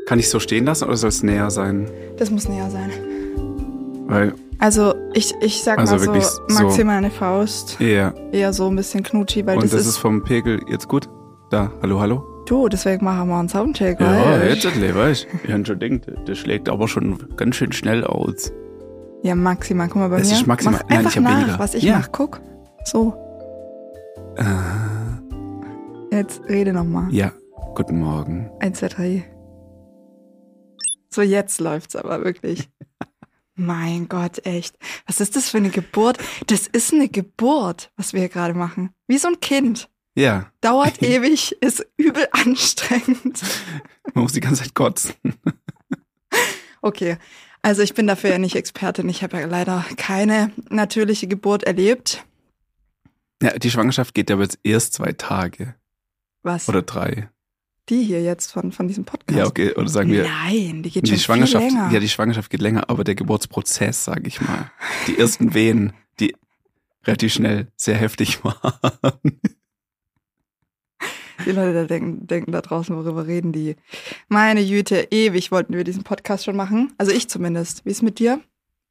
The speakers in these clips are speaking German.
Kann ich so stehen lassen oder soll es näher sein? Das muss näher sein. Weil, Also ich sag also mal wirklich so maximal eine Faust. ja. Eher so ein bisschen knutschi, weil Und das ist vom Pegel jetzt gut? Da, hallo? Du, deswegen machen wir einen Soundcheck, Ja, weißt? jetzt weißt du. Ich hab schon gedacht, das schlägt aber schon ganz schön schnell aus. Ja, maximal. Guck mal bei Es mir. ist maximal. Mach Nein, einfach ich hab nach, weniger. was ich Ja. mach. Guck. So. Jetzt rede nochmal. Ja, guten Morgen. 1, 2, 3. So, jetzt läuft's aber wirklich. Mein Gott, echt. Was ist das für eine Geburt? Das ist eine Geburt, was wir hier gerade machen. Wie so ein Kind. Ja, Dauert ewig, ist übel anstrengend. man muss die ganze Zeit kotzen. Okay, also ich bin dafür ja nicht Expertin. Ich habe ja leider keine natürliche Geburt erlebt. Ja, die Schwangerschaft geht ja aber jetzt erst 2 Tage. Was? Oder 3. Die hier jetzt von diesem Podcast? Ja, okay. Oder sagen wir, Nein, die geht die schon Schwangerschaft, viel länger. ja, die Schwangerschaft geht länger, aber der Geburtsprozess, sage ich mal. Die ersten Wehen, die relativ schnell sehr heftig waren. Die Leute da denken da draußen, worüber reden die? Meine Güte, ewig wollten wir diesen Podcast schon machen. Also ich zumindest. Wie ist mit dir?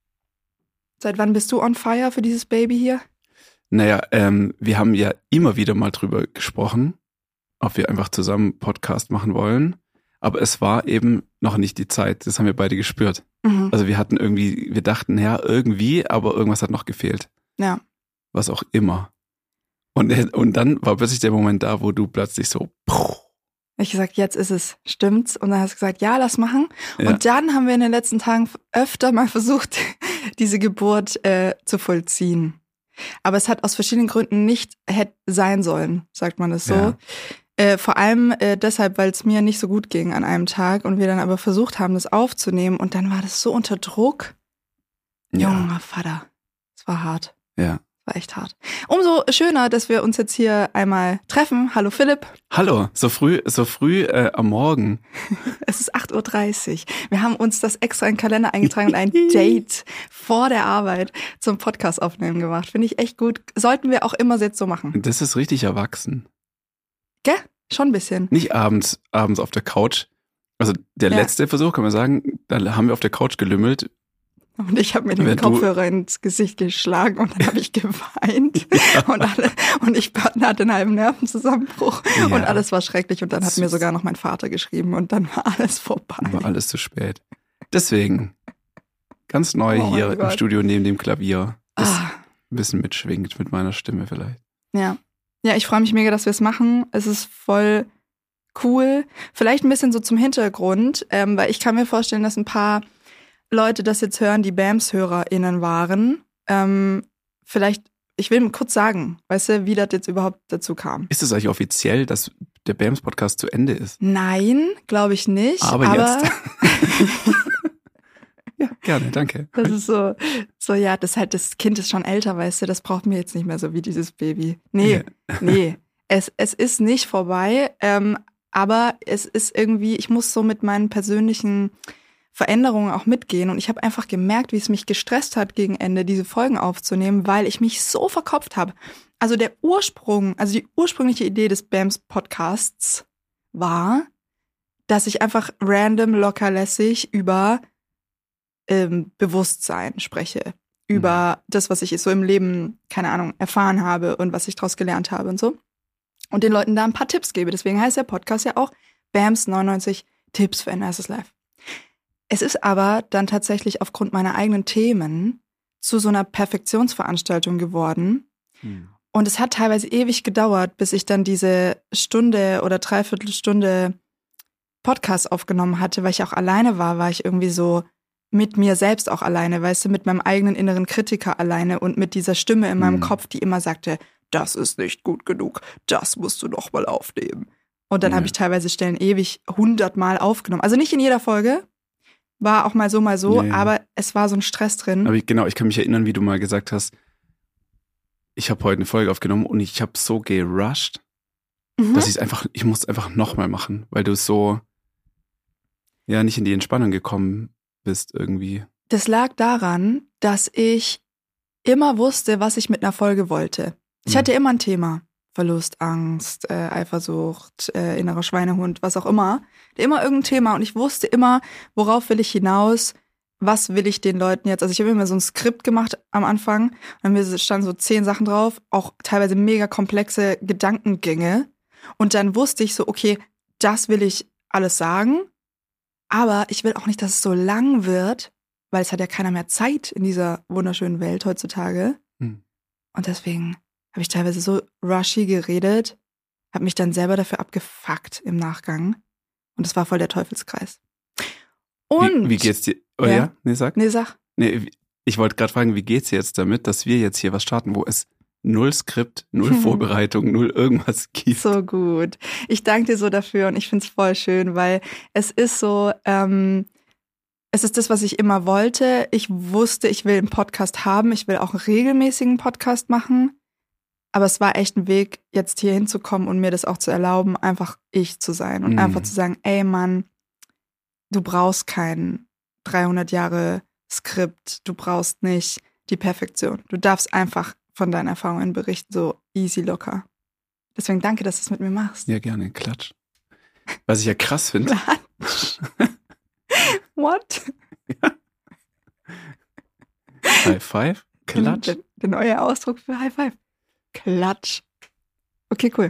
Seit wann bist du on fire für dieses Baby hier? Naja, wir haben ja immer wieder mal drüber gesprochen, ob wir einfach zusammen Podcast machen wollen. Aber es war eben noch nicht die Zeit. Das haben wir beide gespürt. Mhm. Also wir dachten, ja, irgendwie, aber irgendwas hat noch gefehlt. Ja. Was auch immer. Und dann war plötzlich der Moment da, wo du plötzlich so, Ich gesagt, jetzt ist es, stimmt's? Und dann hast du gesagt, ja, lass machen. Ja. Und dann haben wir in den letzten Tagen öfter mal versucht, diese Geburt zu vollziehen. Aber es hat aus verschiedenen Gründen nicht sein sollen, sagt man das so. Ja. Vor allem deshalb, weil es mir nicht so gut ging an einem Tag und wir dann aber versucht haben, das aufzunehmen. Und dann war das so unter Druck. ja, Junger Vater. Es war hart. ja. War echt hart. Umso schöner, dass wir uns jetzt hier einmal treffen. Hallo Philipp. Hallo, so früh am Morgen. Es ist 8:30 Uhr. Wir haben uns das extra in den Kalender eingetragen und ein Date vor der Arbeit zum Podcast aufnehmen gemacht. Finde ich echt gut. Sollten wir auch immer jetzt so machen. Das ist richtig erwachsen. Gell? Schon ein bisschen. Nicht abends auf der Couch. Also der Ja. letzte Versuch, kann man sagen, da haben wir auf der Couch gelümmelt. Und ich habe mir den Wenn du- Kopfhörer ins Gesicht geschlagen und dann habe ich geweint. Und ich hatte einen halben Nervenzusammenbruch. Ja. Und alles war schrecklich. Und dann hat mir sogar noch mein Vater geschrieben und dann war alles vorbei. War alles zu spät. Deswegen, ganz neu Oh hier mein im Gott. Studio neben dem Klavier. Das Ah. ein bisschen mitschwingt mit meiner Stimme vielleicht. Ja. Ja, ich freue mich mega, dass wir es machen. Es ist voll cool. Vielleicht ein bisschen so zum Hintergrund, weil ich kann mir vorstellen, dass ein paar Leute das jetzt hören, die BAMS-HörerInnen waren. Vielleicht, ich will kurz sagen, weißt du, wie das jetzt überhaupt dazu kam. Ist es eigentlich offiziell, dass der BAMS-Podcast zu Ende ist? Nein, glaube ich nicht. Aber jetzt. Ja, gerne, danke. Das ist so, ja, das Kind ist schon älter, weißt du, das braucht mir jetzt nicht mehr so wie dieses Baby. Nee, es ist nicht vorbei, aber es ist irgendwie, ich muss so mit meinen persönlichen Veränderungen auch mitgehen und ich habe einfach gemerkt, wie es mich gestresst hat, gegen Ende diese Folgen aufzunehmen, weil ich mich so verkopft habe. Also die ursprüngliche Idee des BAMS-Podcasts war, dass ich einfach random, lockerlässig über Bewusstsein spreche, über das, was ich so im Leben, keine Ahnung, erfahren habe und was ich daraus gelernt habe und so. Und den Leuten da ein paar Tipps gebe. Deswegen heißt der Podcast ja auch BAMS 99 Tipps für ein nices Life. Es ist aber dann tatsächlich aufgrund meiner eigenen Themen zu so einer Perfektionsveranstaltung geworden. Und es hat teilweise ewig gedauert, bis ich dann diese Stunde oder Dreiviertelstunde Podcast aufgenommen hatte, weil ich auch alleine war ich irgendwie so mit mir selbst auch alleine, weißt du, mit meinem eigenen inneren Kritiker alleine und mit dieser Stimme in meinem Kopf, die immer sagte, das ist nicht gut genug, das musst du doch mal aufnehmen. Und dann habe ich teilweise Stellen ewig 100-mal aufgenommen. Also nicht in jeder Folge, war auch mal so, Ja. aber es war so ein Stress drin. Aber ich kann mich erinnern, wie du mal gesagt hast, ich habe heute eine Folge aufgenommen und ich habe so gerusht, dass ich muss es einfach nochmal machen, weil du so nicht in die Entspannung gekommen bist irgendwie. Das lag daran, dass ich immer wusste, was ich mit einer Folge wollte. Ich hatte immer ein Thema Verlust, Angst, Eifersucht, innerer Schweinehund, was auch immer. Immer irgendein Thema und ich wusste immer, worauf will ich hinaus, was will ich den Leuten jetzt. Also ich habe immer so ein Skript gemacht am Anfang und mir standen so 10 Sachen drauf, auch teilweise mega komplexe Gedankengänge und dann wusste ich so, okay, das will ich alles sagen, aber ich will auch nicht, dass es so lang wird, weil es hat ja keiner mehr Zeit in dieser wunderschönen Welt heutzutage. Und deswegen habe ich teilweise so rushy geredet, habe mich dann selber dafür abgefuckt im Nachgang. Und das war voll der Teufelskreis. Und wie geht's dir? Oh ja? Nee, sag. Nee, sag. Nee, ich wollte gerade fragen, wie geht's dir jetzt damit, dass wir jetzt hier was starten, wo es 0 Skript, 0 Vorbereitung, 0 irgendwas gibt? So gut. Ich danke dir so dafür und ich find's voll schön, weil es ist so, es ist das, was ich immer wollte. Ich wusste, ich will einen Podcast haben. Ich will auch einen regelmäßigen Podcast machen. Aber es war echt ein Weg, jetzt hier hinzukommen und mir das auch zu erlauben, einfach ich zu sein und einfach zu sagen, ey Mann, du brauchst kein 300 Jahre Skript. Du brauchst nicht die Perfektion. Du darfst einfach von deinen Erfahrungen berichten, so easy, locker. Deswegen danke, dass du es mit mir machst. Ja, gerne. Klatsch. Was ich ja krass finde. Klatsch. What? Ja. High Five? Klatsch? Der neue Ausdruck für High Five. Klatsch. Okay, cool.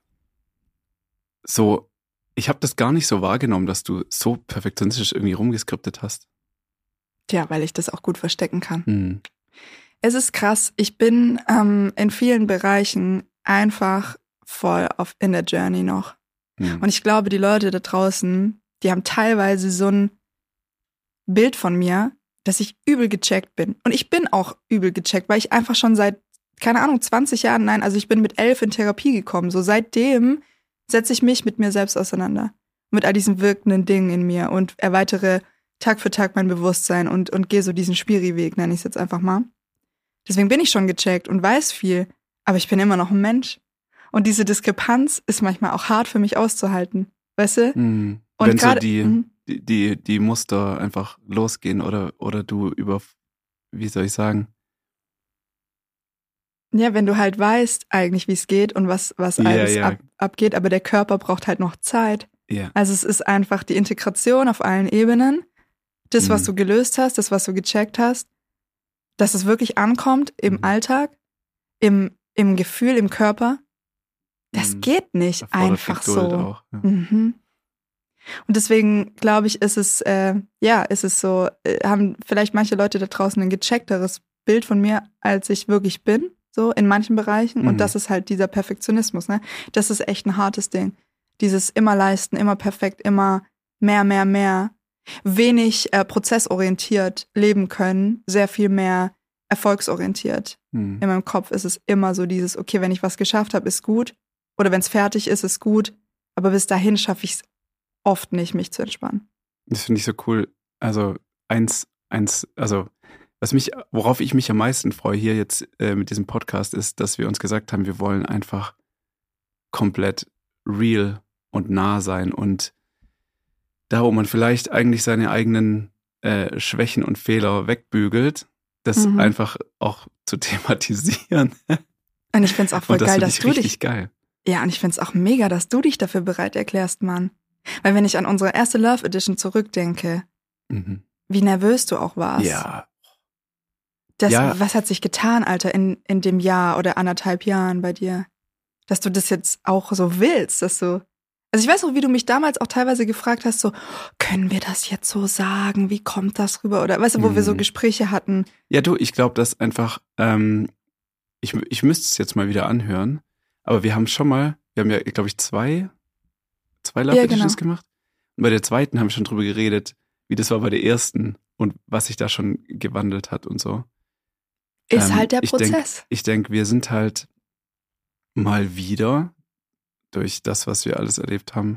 So, ich habe das gar nicht so wahrgenommen, dass du so perfektionistisch irgendwie rumgeskriptet hast. Tja, weil ich das auch gut verstecken kann. Es ist krass. Ich bin in vielen Bereichen einfach voll in der Journey noch. Und ich glaube, die Leute da draußen, die haben teilweise so ein Bild von mir, dass ich übel gecheckt bin. Und ich bin auch übel gecheckt, weil ich einfach schon seit, keine Ahnung, 20 Jahren, also ich bin mit 11 in Therapie gekommen. So seitdem setze ich mich mit mir selbst auseinander. Mit all diesen wirkenden Dingen in mir und erweitere Tag für Tag mein Bewusstsein und gehe so diesen Spiri-Weg, nenne ich es jetzt einfach mal. Deswegen bin ich schon gecheckt und weiß viel, aber ich bin immer noch ein Mensch. Und diese Diskrepanz ist manchmal auch hart für mich auszuhalten, weißt du? Und wenn grade, so die Muster einfach losgehen oder du über, wie soll ich sagen? Ja, wenn du halt weißt eigentlich, wie es geht und was alles abgeht, aber der Körper braucht halt noch Zeit. Ja. Also es ist einfach die Integration auf allen Ebenen, das, was du gelöst hast, das, was du gecheckt hast, dass es wirklich ankommt im Alltag, im Gefühl, im Körper. Das geht nicht einfach so. Auch, ja. Und deswegen glaube ich, ist es so, haben vielleicht manche Leute da draußen ein gecheckteres Bild von mir, als ich wirklich bin, so in manchen Bereichen. Und das ist halt dieser Perfektionismus, ne? Das ist echt ein hartes Ding. Dieses immer leisten, immer perfekt, immer mehr. Wenig prozessorientiert leben können, sehr viel mehr erfolgsorientiert. In meinem Kopf ist es immer so dieses, okay, wenn ich was geschafft habe, ist gut. Oder wenn es fertig ist, ist gut. Aber bis dahin schaffe ich es oft nicht, mich zu entspannen. Das finde ich so cool. Also worauf ich mich am meisten freue hier jetzt mit diesem Podcast ist, dass wir uns gesagt haben, wir wollen einfach komplett real und nah sein und da, wo man vielleicht eigentlich seine eigenen Schwächen und Fehler wegbügelt, das einfach auch zu thematisieren. Und ich finde es auch voll geil, dass du dich... geil. Ja, und ich finde es auch mega, dass du dich dafür bereit erklärst, Mann. Weil wenn ich an unsere erste Love Edition zurückdenke, wie nervös du auch warst. Ja. Was hat sich getan, Alter, in dem Jahr oder 1,5 Jahren bei dir? Dass du das jetzt auch so willst, dass du... Also ich weiß noch, wie du mich damals auch teilweise gefragt hast, so, können wir das jetzt so sagen? Wie kommt das rüber? Oder weißt du, wo wir so Gespräche hatten? Ja, du, ich glaube, dass einfach, ich müsste es jetzt mal wieder anhören, aber wir haben ja, glaube ich, zwei Love Editions gemacht. Und bei der zweiten haben wir schon drüber geredet, wie das war bei der ersten und was sich da schon gewandelt hat und so. Ist halt der Prozess. Ich denke, wir sind halt mal wieder durch das, was wir alles erlebt haben,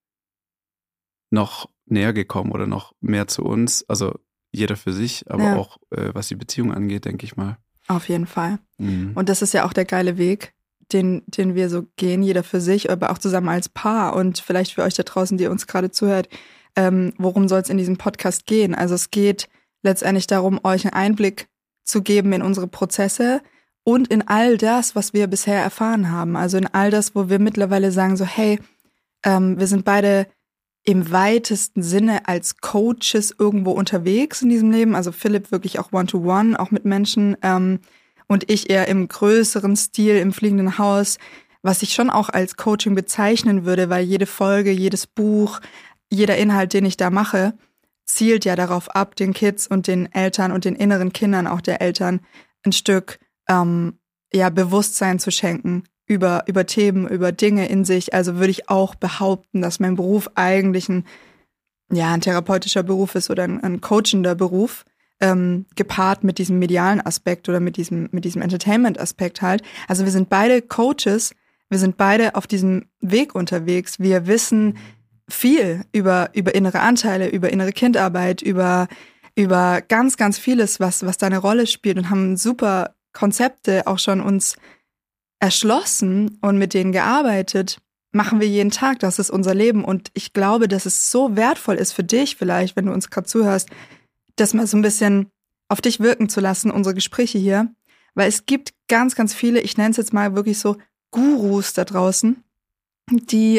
noch näher gekommen oder noch mehr zu uns. Also jeder für sich, aber auch was die Beziehung angeht, denke ich mal. Auf jeden Fall. Und das ist ja auch der geile Weg, den wir so gehen, jeder für sich, aber auch zusammen als Paar. Und vielleicht für euch da draußen, die uns gerade zuhört, worum soll es in diesem Podcast gehen? Also es geht letztendlich darum, euch einen Einblick zu geben in unsere Prozesse und in all das, was wir bisher erfahren haben. Also in all das, wo wir mittlerweile sagen so, hey, wir sind beide im weitesten Sinne als Coaches irgendwo unterwegs in diesem Leben. Also Philipp wirklich auch One-to-One, auch mit Menschen. Und ich eher im größeren Stil, im fliegenden Haus, was ich schon auch als Coaching bezeichnen würde, weil jede Folge, jedes Buch, jeder Inhalt, den ich da mache, zielt ja darauf ab, den Kids und den Eltern und den inneren Kindern auch der Eltern ein Stück Bewusstsein zu schenken über Themen, über Dinge in sich. Also würde ich auch behaupten, dass mein Beruf eigentlich ein therapeutischer Beruf ist oder ein coachender Beruf, gepaart mit diesem medialen Aspekt oder mit diesem Entertainment-Aspekt halt. Also wir sind beide Coaches, wir sind beide auf diesem Weg unterwegs. Wir wissen viel über innere Anteile, über innere Kindarbeit, über ganz, ganz vieles, was da eine Rolle spielt und haben super Konzepte auch schon uns erschlossen und mit denen gearbeitet, machen wir jeden Tag. Das ist unser Leben. Und ich glaube, dass es so wertvoll ist für dich vielleicht, wenn du uns gerade zuhörst, das mal so ein bisschen auf dich wirken zu lassen, unsere Gespräche hier. Weil es gibt ganz, ganz viele, ich nenne es jetzt mal wirklich so Gurus da draußen, die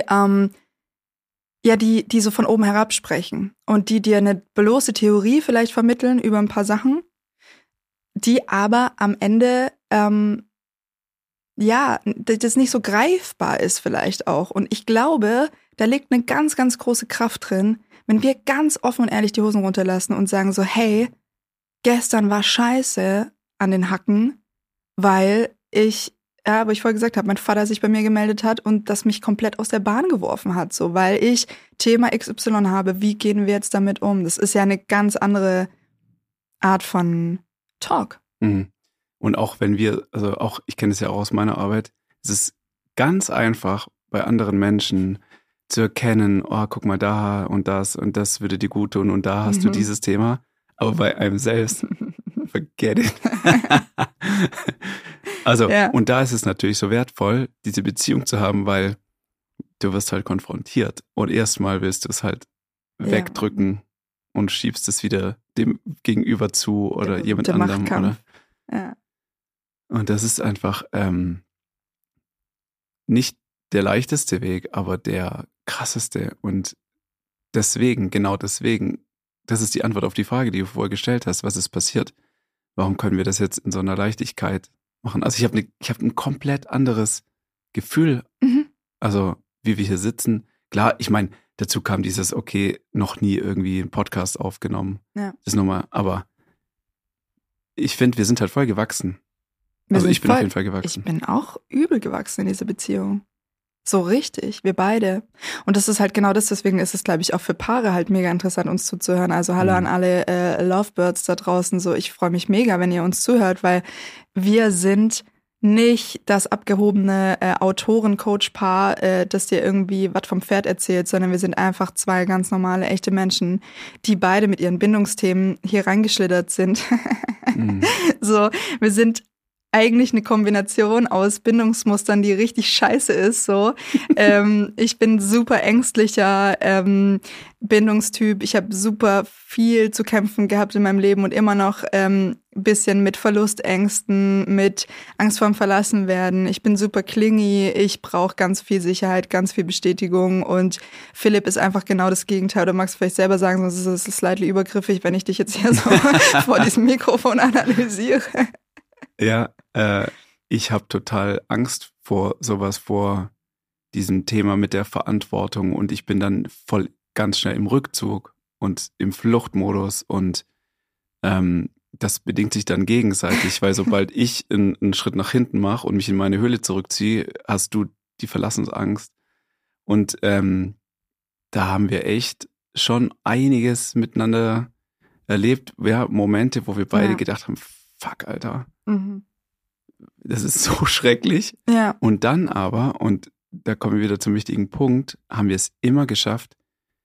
so von oben herab sprechen und die dir eine bloße Theorie vielleicht vermitteln über ein paar Sachen, die aber am Ende das nicht so greifbar ist vielleicht auch. Und ich glaube, da liegt eine ganz, ganz große Kraft drin, wenn wir ganz offen und ehrlich die Hosen runterlassen und sagen so, hey, gestern war scheiße an den Hacken, weil ich vorher gesagt habe, mein Vater sich bei mir gemeldet hat und das mich komplett aus der Bahn geworfen hat, so, weil ich Thema XY habe, wie gehen wir jetzt damit um? Das ist ja eine ganz andere Art von Talk. Mhm. Und auch wenn ich kenne es ja auch aus meiner Arbeit, es ist ganz einfach bei anderen Menschen zu erkennen, oh, guck mal da und das würde dir gut tun und da hast du dieses Thema, aber bei einem selbst, forget it. Also, und da ist es natürlich so wertvoll, diese Beziehung zu haben, weil du wirst halt konfrontiert und erstmal willst du es halt wegdrücken und schiebst es wieder dem Gegenüber zu oder jemand anderem. Oder? Ja. Und das ist einfach nicht der leichteste Weg, aber der krasseste. Und deswegen, das ist die Antwort auf die Frage, die du vorher gestellt hast, was ist passiert? Warum können wir das jetzt in so einer Leichtigkeit machen? Also ich hab ein komplett anderes Gefühl, also wie wir hier sitzen. Klar, ich meine, dazu kam dieses, okay, noch nie irgendwie einen Podcast aufgenommen. Ja. Das ist nochmal, aber ich finde, wir sind halt voll gewachsen. Ich bin auf jeden Fall gewachsen. Ich bin auch übel gewachsen in dieser Beziehung. So richtig, wir beide. Und das ist halt genau das, deswegen ist es, glaube ich, auch für Paare halt mega interessant, uns zuzuhören. Also hallo an alle Lovebirds da draußen. So, ich freue mich mega, wenn ihr uns zuhört, weil wir sind nicht das abgehobene Autoren-Coach-Paar, das dir irgendwie was vom Pferd erzählt, sondern wir sind einfach zwei ganz normale, echte Menschen, die beide mit ihren Bindungsthemen hier reingeschlittert sind. So, wir sind eigentlich eine Kombination aus Bindungsmustern, die richtig scheiße ist. So, ich bin super ängstlicher Bindungstyp. Ich habe super viel zu kämpfen gehabt in meinem Leben und immer noch bisschen mit Verlustängsten, mit Angst vorm Verlassenwerden. Ich bin super clingy. Ich brauche ganz viel Sicherheit, ganz viel Bestätigung. Und Philipp ist einfach genau das Gegenteil. Oder magst du vielleicht selber sagen, sonst ist es slightly übergriffig, wenn ich dich jetzt hier so vor diesem Mikrofon analysiere. Ja, ich habe total Angst vor diesem Thema mit der Verantwortung und ich bin dann voll ganz schnell im Rückzug und im Fluchtmodus und das bedingt sich dann gegenseitig, weil sobald ich einen Schritt nach hinten mache und mich in meine Höhle zurückziehe, hast du die Verlassensangst und da haben wir echt schon einiges miteinander erlebt, Momente, wo wir beide gedacht haben, fuck, Alter. Das ist so schrecklich. Ja. Und dann aber, und da kommen wir wieder zum wichtigen Punkt, haben wir es immer geschafft,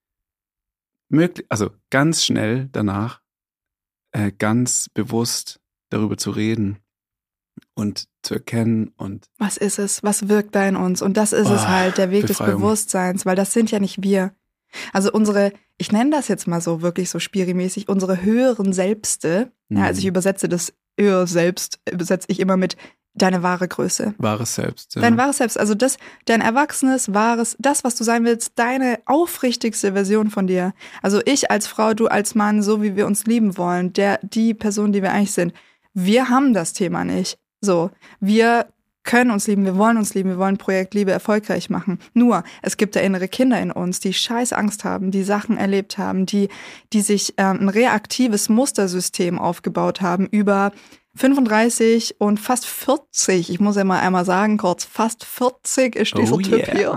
also ganz schnell danach, ganz bewusst darüber zu reden und zu erkennen und was ist es? Was wirkt da in uns? Und das ist es halt, der Weg Befreiung. Des Bewusstseins, weil das sind ja nicht wir. Also ich nenne das jetzt mal so wirklich so spirimäßig, unsere höheren Selbste, also ich übersetze das Selbst, übersetze ich immer mit deine wahre Größe. Wahres Selbst. Ja. Dein wahres Selbst, also dein erwachsenes, wahres, das, was du sein willst, deine aufrichtigste Version von dir. Also ich als Frau, du als Mann, so wie wir uns lieben wollen, die Person, die wir eigentlich sind. Wir haben das Thema nicht. So, wir können uns lieben, wir wollen Projekt Liebe erfolgreich machen. Nur, es gibt da innere Kinder in uns, die scheiß Angst haben, die Sachen erlebt haben, die sich ein reaktives Mustersystem aufgebaut haben über 35 und fast 40. Ich muss ja mal einmal sagen, kurz, fast 40 ist dieser Typ hier.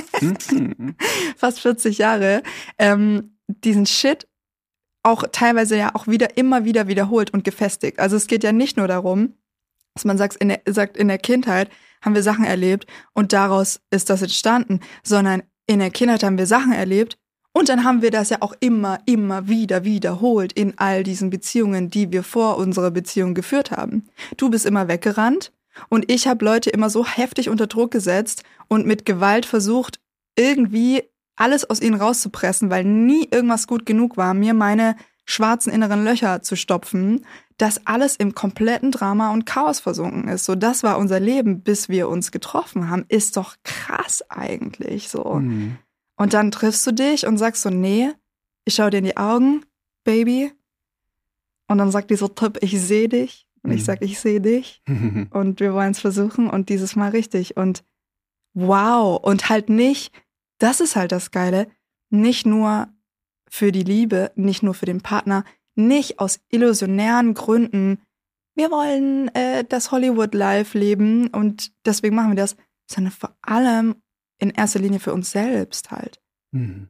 Fast 40 Jahre. Diesen Shit auch teilweise ja auch immer wieder wiederholt und gefestigt. Also es geht ja nicht nur darum, dass man sagt, in der Kindheit haben wir Sachen erlebt und daraus ist das entstanden, sondern in der Kindheit haben wir Sachen erlebt und dann haben wir das ja auch immer wieder wiederholt in all diesen Beziehungen, die wir vor unserer Beziehung geführt haben. Du bist immer weggerannt und ich habe Leute immer so heftig unter Druck gesetzt und mit Gewalt versucht, irgendwie alles aus ihnen rauszupressen, weil nie irgendwas gut genug war, mir meine schwarzen inneren Löcher zu stopfen, dass alles im kompletten Drama und Chaos versunken ist. So, das war unser Leben, bis wir uns getroffen haben. Ist doch krass eigentlich so. Mhm. Und dann triffst du dich und sagst so, nee, ich schau dir in die Augen, Baby. Und dann sagt dieser Typ, ich sehe dich. Und ich sag, ich sehe dich. Und wir wollen es versuchen und dieses Mal richtig. Und wow. Und halt nicht, das ist halt das Geile, nicht nur für die Liebe, nicht nur für den Partner, nicht aus illusionären Gründen, wir wollen das Hollywood-Life leben und deswegen machen wir das, sondern vor allem in erster Linie für uns selbst halt. Mhm.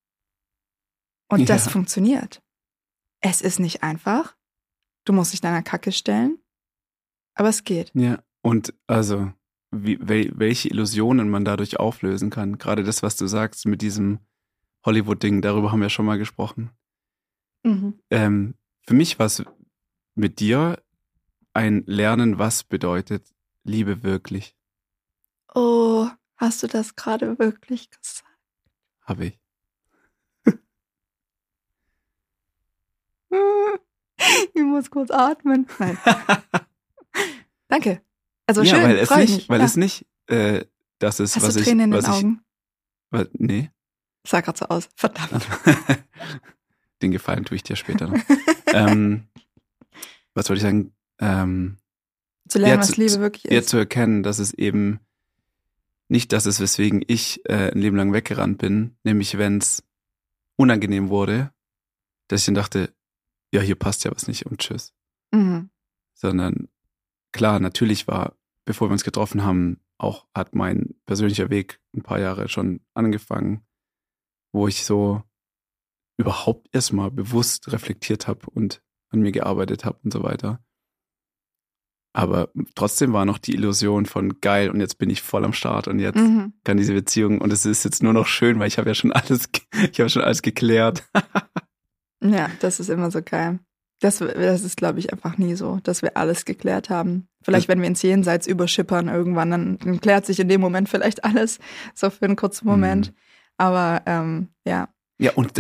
Und das funktioniert. Es ist nicht einfach, du musst dich deiner Kacke stellen, aber es geht. Ja, und also, welche Illusionen man dadurch auflösen kann, gerade das, was du sagst mit diesem Hollywood-Ding, darüber haben wir schon mal gesprochen. Mhm. Für mich war es mit dir ein Lernen, was bedeutet Liebe wirklich. Oh, hast du das gerade wirklich gesagt? Habe ich. Ich muss kurz atmen. Nein. Danke. Also ja, schön, weil es nicht das ist, hast was du ich... Tränen in den Augen? Nee. Sah gerade so aus. Verdammt. Den Gefallen tue ich dir später noch. Was wollte ich sagen? Zu lernen, was Liebe wirklich ist. Ja, zu erkennen, dass es eben nicht das ist, weswegen ich ein Leben lang weggerannt bin, nämlich wenn es unangenehm wurde, dass ich dann dachte, ja, hier passt ja was nicht und tschüss. Mhm. Sondern klar, natürlich war, bevor wir uns getroffen haben, hat mein persönlicher Weg ein paar Jahre schon angefangen, wo ich so überhaupt erstmal bewusst reflektiert habe und an mir gearbeitet habe und so weiter. Aber trotzdem war noch die Illusion von geil und jetzt bin ich voll am Start und jetzt kann diese Beziehung und es ist jetzt nur noch schön, weil ich habe schon alles geklärt. Ja, das ist immer so geil. Das ist, glaube ich, einfach nie so, dass wir alles geklärt haben. Vielleicht, wenn wir ins Jenseits überschippern irgendwann, dann klärt sich in dem Moment vielleicht alles, so für einen kurzen Moment. Aber ja. Ja, und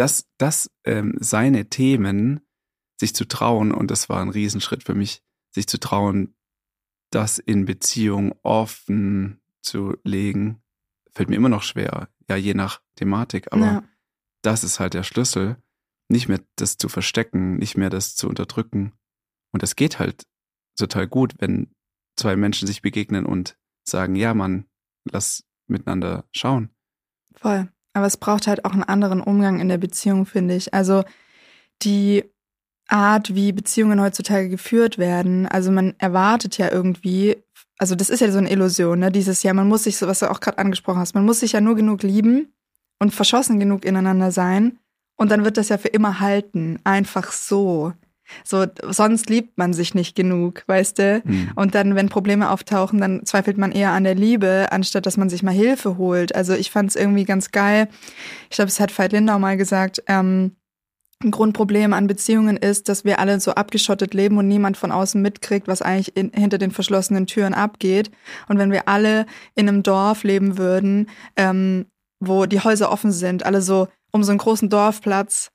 seine Themen sich zu trauen, und das war ein Riesenschritt für mich, sich zu trauen, das in Beziehung offen zu legen, fällt mir immer noch schwer, ja, je nach Thematik, aber das ist halt der Schlüssel, nicht mehr das zu verstecken, nicht mehr das zu unterdrücken. Und das geht halt total gut, wenn zwei Menschen sich begegnen und sagen, ja, Mann, lass miteinander schauen. Voll. Aber es braucht halt auch einen anderen Umgang in der Beziehung, finde ich. Also die Art, wie Beziehungen heutzutage geführt werden, also man erwartet ja irgendwie, also das ist ja so eine Illusion, ne? Dieses Jahr, man muss sich, so was du auch gerade angesprochen hast, man muss sich ja nur genug lieben und verschossen genug ineinander sein und dann wird das ja für immer halten, einfach so. So, sonst liebt man sich nicht genug, weißt du? Und dann, wenn Probleme auftauchen, dann zweifelt man eher an der Liebe, anstatt dass man sich mal Hilfe holt. Also ich fand es irgendwie ganz geil. Ich glaube, es hat Veit Lindau mal gesagt, ein Grundproblem an Beziehungen ist, dass wir alle so abgeschottet leben und niemand von außen mitkriegt, was eigentlich hinter den verschlossenen Türen abgeht. Und wenn wir alle in einem Dorf leben würden, wo die Häuser offen sind, alle so um so einen großen Dorfplatz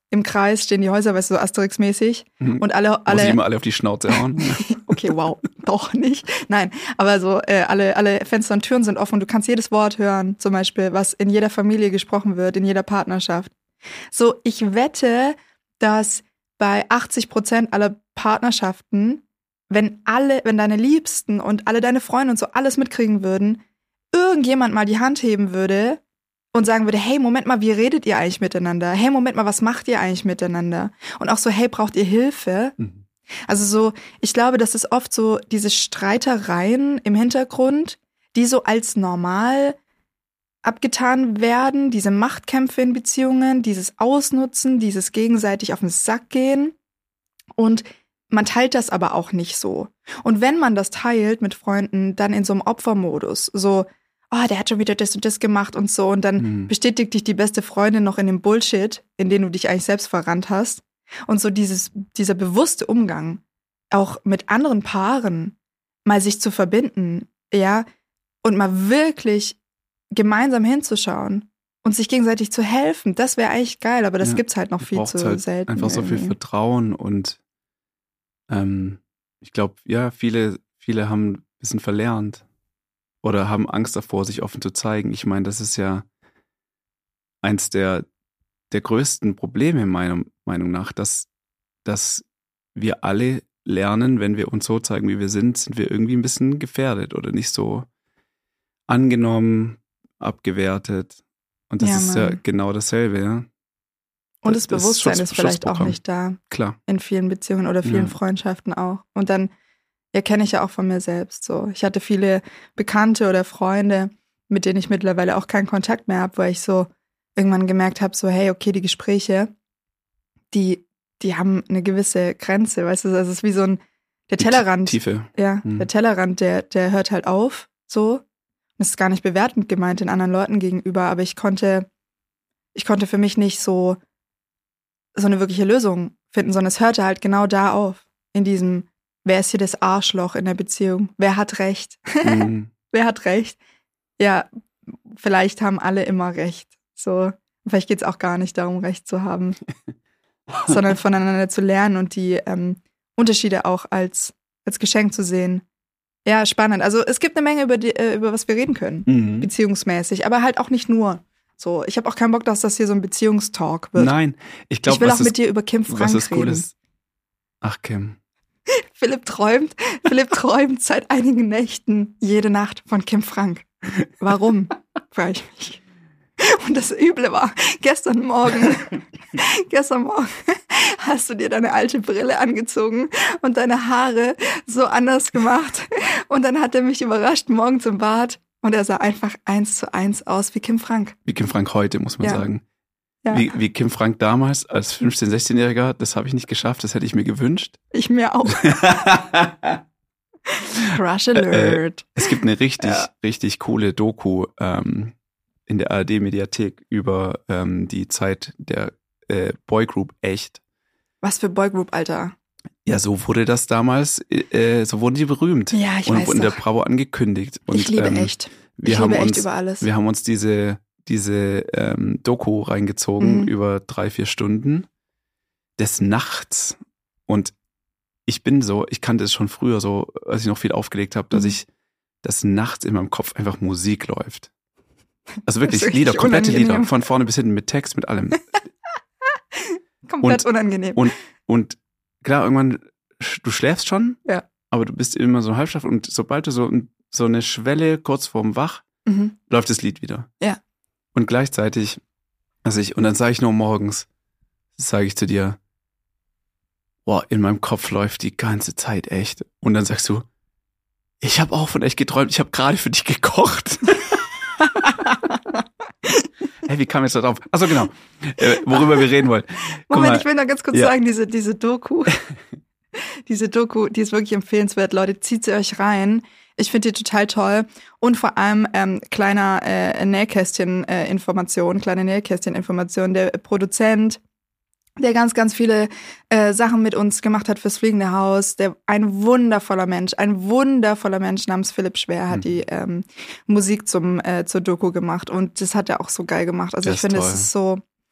im Kreis stehen die Häuser, weißt du, so Asterix-mäßig. Und alle Muss ich immer alle auf die Schnauze hauen? Okay, wow, doch nicht. Nein, aber so alle Fenster und Türen sind offen. Du kannst jedes Wort hören, zum Beispiel, was in jeder Familie gesprochen wird, in jeder Partnerschaft. So, ich wette, dass bei 80% aller Partnerschaften, wenn deine Liebsten und alle deine Freunde und so alles mitkriegen würden, irgendjemand mal die Hand heben würde und sagen würde, hey, Moment mal, wie redet ihr eigentlich miteinander? Hey, Moment mal, was macht ihr eigentlich miteinander? Und auch so, hey, braucht ihr Hilfe? Also so, ich glaube, das ist oft so diese Streitereien im Hintergrund, die so als normal abgetan werden, diese Machtkämpfe in Beziehungen, dieses Ausnutzen, dieses gegenseitig auf den Sack gehen. Und man teilt das aber auch nicht so. Und wenn man das teilt mit Freunden, dann in so einem Opfermodus, so, oh, der hat schon wieder das und das gemacht und so. Und dann bestätigt dich die beste Freundin noch in dem Bullshit, in den du dich eigentlich selbst verrannt hast. Und so dieser bewusste Umgang, auch mit anderen Paaren, mal sich zu verbinden, ja, und mal wirklich gemeinsam hinzuschauen und sich gegenseitig zu helfen, das wäre eigentlich geil, aber das gibt's halt noch viel zu halt selten. Einfach so viel Vertrauen und ich glaube, ja, viele haben ein bisschen verlernt oder haben Angst davor, sich offen zu zeigen. Ich meine, das ist ja eins der größten Probleme meiner Meinung nach, dass wir alle lernen, wenn wir uns so zeigen, wie wir sind wir irgendwie ein bisschen gefährdet oder nicht so angenommen, abgewertet. Und das ist ja genau dasselbe, ja. Und das Bewusstsein ist vielleicht auch nicht da. Klar. In vielen Beziehungen oder vielen Freundschaften auch. Und dann erkenne ich ja auch von mir selbst so. Ich hatte viele Bekannte oder Freunde, mit denen ich mittlerweile auch keinen Kontakt mehr habe, weil ich so irgendwann gemerkt habe, so hey, okay, die Gespräche, die haben eine gewisse Grenze, weißt du, also es ist wie so der Tellerrand. Tiefe. Ja, der Tellerrand, der hört halt auf, so. Das ist gar nicht bewertend gemeint den anderen Leuten gegenüber, aber ich konnte für mich nicht so eine wirkliche Lösung finden, sondern es hörte halt genau da auf, in diesem, wer ist hier das Arschloch in der Beziehung? Wer hat Recht? Wer hat Recht? Ja, vielleicht haben alle immer Recht. So, vielleicht geht's auch gar nicht darum, Recht zu haben, sondern voneinander zu lernen und die Unterschiede auch als Geschenk zu sehen. Ja, spannend. Also es gibt eine Menge, über was wir reden können, beziehungsmäßig, aber halt auch nicht nur. So, ich habe auch keinen Bock, dass das hier so ein Beziehungstalk wird. Nein, ich glaube, ich will auch mit dir über Kim Frank reden. Cool ist. Ach, Kim. Philipp träumt seit einigen Nächten jede Nacht von Kim Frank. Warum? Frage ich mich. Und das Üble war, gestern Morgen hast du dir deine alte Brille angezogen und deine Haare so anders gemacht. Und dann hat er mich überrascht morgens im Bad und er sah einfach 1:1 aus wie Kim Frank. Wie Kim Frank heute, muss man sagen. Ja. Wie Kim Frank damals als 15-, 16-Jähriger, das habe ich nicht geschafft, das hätte ich mir gewünscht. Ich mir auch. Crush Alert. Es gibt eine richtig coole Doku in der ARD-Mediathek über die Zeit der Boygroup Echt. Was für Boygroup, Alter? Ja, so wurde das damals, so wurden die berühmt. Ja, ich weiß und in der doch. Bravo angekündigt. Und, ich liebe Echt. Ich liebe Echt über alles. Wir haben uns diese Doku reingezogen über 3-4 Stunden des Nachts. Und ich kannte es schon früher so, als ich noch viel aufgelegt habe, dass nachts in meinem Kopf einfach Musik läuft. Also wirklich Lieder, komplette Lieder, von vorne bis hinten, mit Text, mit allem. Komplett unangenehm. Und klar, irgendwann, du schläfst schon, ja, aber du bist immer so halbschlaf und sobald du so eine Schwelle kurz vorm Wach, läuft das Lied wieder. Ja. Und gleichzeitig, und dann sage ich nur morgens, sage ich zu dir, boah, in meinem Kopf läuft die ganze Zeit Echt. Und dann sagst du, ich habe auch von Echt geträumt, ich habe gerade für dich gekocht. Hey, wie kam jetzt da drauf? Achso, genau. Worüber wir reden wollen. Moment, ich will noch ganz kurz sagen, diese Doku, die ist wirklich empfehlenswert. Leute, zieht sie euch rein. Ich finde die total toll. Und vor allem kleine Nähkästcheninformation. Der Produzent, der ganz, ganz viele Sachen mit uns gemacht hat fürs Fliegende Haus. Ein wundervoller Mensch namens Philipp Schwer hat die Musik zur Doku gemacht. Und das hat er auch so geil gemacht. Also ich finde, es ist so,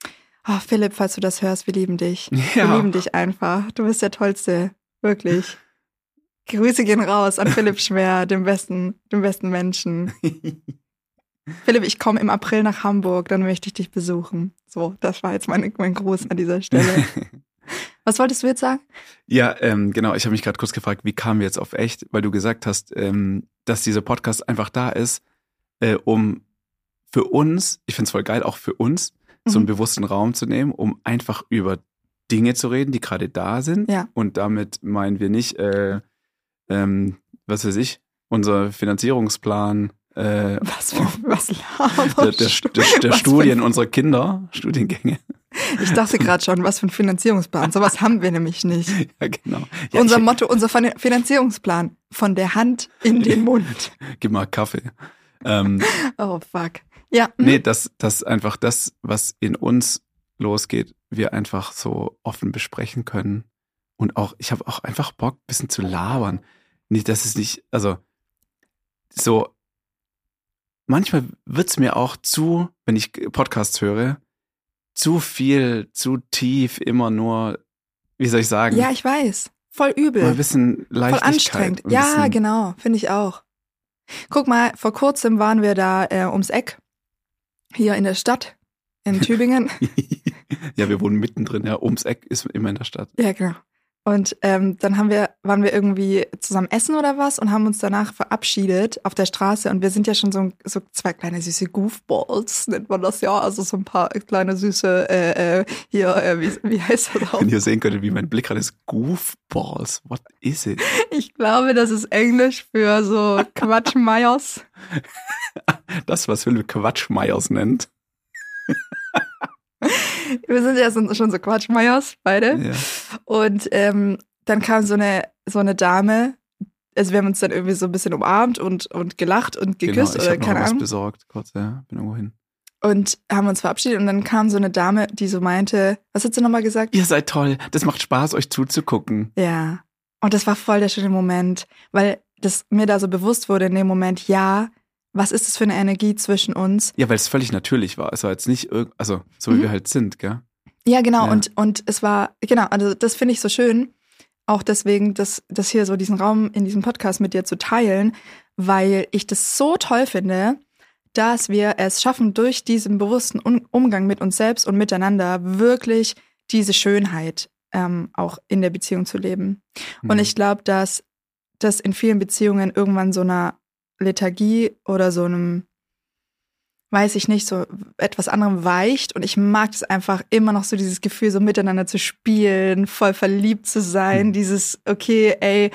Oh, Philipp, falls du das hörst, wir lieben dich. Ja. Wir lieben dich einfach. Du bist der Tollste. Wirklich. Grüße gehen raus an Philipp Schwer, dem besten Menschen. Philipp, ich komme im April nach Hamburg, dann möchte ich dich besuchen. So, das war jetzt mein Gruß an dieser Stelle. Was wolltest du jetzt sagen? Ja, genau. Ich habe mich gerade kurz gefragt, wie kamen wir jetzt auf echt? Weil du gesagt hast, dass dieser Podcast einfach da ist, um für uns, ich finde es voll geil, auch für uns, so einen bewussten Raum zu nehmen, um einfach über Dinge zu reden, die gerade da sind. Ja. Und damit meinen wir nicht, was weiß ich, unser Finanzierungsplan, Was laberst du? der Studien unserer Kinder, Studiengänge. Ich dachte gerade schon, was für ein Finanzierungsplan. Sowas haben wir nämlich nicht. Ja, genau. Ja, Unser Motto, unser Finanzierungsplan. Von der Hand in den Mund. Gib mal Kaffee. Oh, fuck. Ja. Nee, dass einfach das, was in uns losgeht, wir einfach so offen besprechen können. Und auch, ich habe auch einfach Bock, ein bisschen zu labern. Nicht, dass es nicht, also so, manchmal wird's mir auch zu, wenn ich Podcasts höre, zu viel, zu tief, immer nur, wie soll ich sagen? Ja, ich weiß. Voll übel. Mal ein bisschen Leichtigkeit. Voll anstrengend. Ja, genau. Finde ich auch. Guck mal, vor kurzem waren wir da ums Eck. Hier in der Stadt. In Tübingen. Ja, wir wohnen mittendrin. Ja, ums Eck ist immer in der Stadt. Ja, genau. Und dann waren wir irgendwie zusammen essen oder was und haben uns danach verabschiedet auf der Straße. Und wir sind ja schon so zwei kleine süße Goofballs, nennt man das ja. Also so ein paar kleine süße, wie heißt das auch? Wenn ihr sehen könntet, wie mein Blick gerade ist, Goofballs, what is it? Ich glaube, das ist Englisch für so Quatschmeiers. Das, was Philipp Quatschmeiers nennt. Wir sind ja schon so Quatschmeiers, beide. Ja. Und dann kam so eine Dame, also wir haben uns dann irgendwie so ein bisschen umarmt und gelacht und geküsst Genau, ich oder habe noch keine was Ahnung. besorgt, kurz, ja, bin irgendwo hin. Und haben uns verabschiedet und dann kam so eine Dame, die so meinte, was hat sie nochmal gesagt? Ihr seid toll, das macht Spaß, euch zuzugucken. Ja. Und das war voll der schöne Moment, weil das mir da so bewusst wurde in dem Moment, ja, was ist das für eine Energie zwischen uns? Ja, weil es völlig natürlich war. Es war jetzt nicht, also so wie wir halt sind, gell? Ja, genau. Ja. Und es war, genau, also das finde ich so schön, auch deswegen, das hier so diesen Raum in diesem Podcast mit dir zu teilen, weil ich das so toll finde, dass wir es schaffen, durch diesen bewussten Umgang mit uns selbst und miteinander wirklich diese Schönheit auch in der Beziehung zu leben. Und ich glaube, dass das in vielen Beziehungen irgendwann so einer Lethargie oder so einem, weiß ich nicht, so etwas anderem weicht. Und ich mag es einfach immer noch so, dieses Gefühl, so miteinander zu spielen, voll verliebt zu sein, dieses, okay, ey,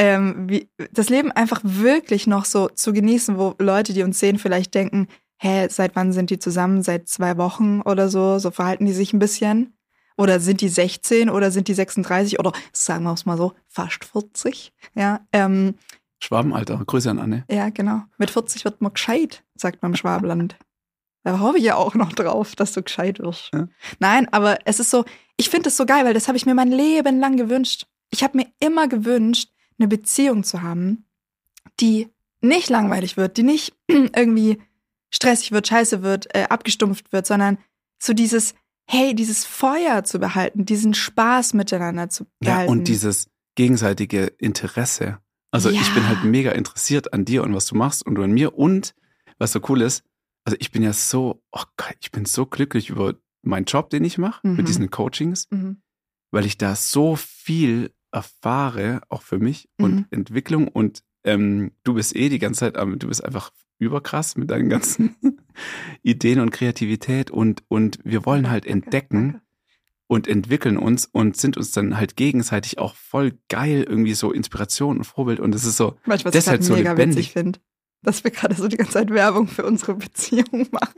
das Leben einfach wirklich noch so zu genießen, wo Leute, die uns sehen, vielleicht denken, hä, seit wann sind die zusammen? Seit 2 Wochen oder so? So verhalten die sich ein bisschen. Oder sind die 16 oder sind die 36 oder sagen wir es mal so, fast 40? Ja, Schwabenalter, Grüße an Anne. ja, genau. Mit 40 wird man gescheit, sagt man im Schwabenland. Da hoffe ich ja auch noch drauf, dass du gescheit wirst. Ja. Nein, aber es ist so, ich finde es so geil, weil das habe ich mir mein Leben lang gewünscht. Ich habe mir immer gewünscht, eine Beziehung zu haben, die nicht langweilig wird, die nicht irgendwie stressig wird, scheiße wird, abgestumpft wird, sondern so dieses Feuer zu behalten, diesen Spaß miteinander zu behalten. Ja, und dieses gegenseitige Interesse. Also Ja. ich bin halt mega interessiert an dir und was du machst und du an mir. Und was so cool ist, also ich bin ja so, oh Gott, ich bin so glücklich über meinen Job, den ich mache, mit diesen Coachings, weil ich da so viel erfahre, auch für mich und Entwicklung. Und du bist die ganze Zeit, du bist einfach überkrass mit deinen ganzen Ideen und Kreativität und wir wollen halt entdecken Danke. und entwickeln uns und sind uns dann halt gegenseitig auch voll geil, irgendwie so Inspiration und Vorbild und es ist so, Weißt du, was das ich ist halt halt so mega lebendig. witzig finde? Dass wir gerade so die ganze Zeit Werbung für unsere Beziehung machen.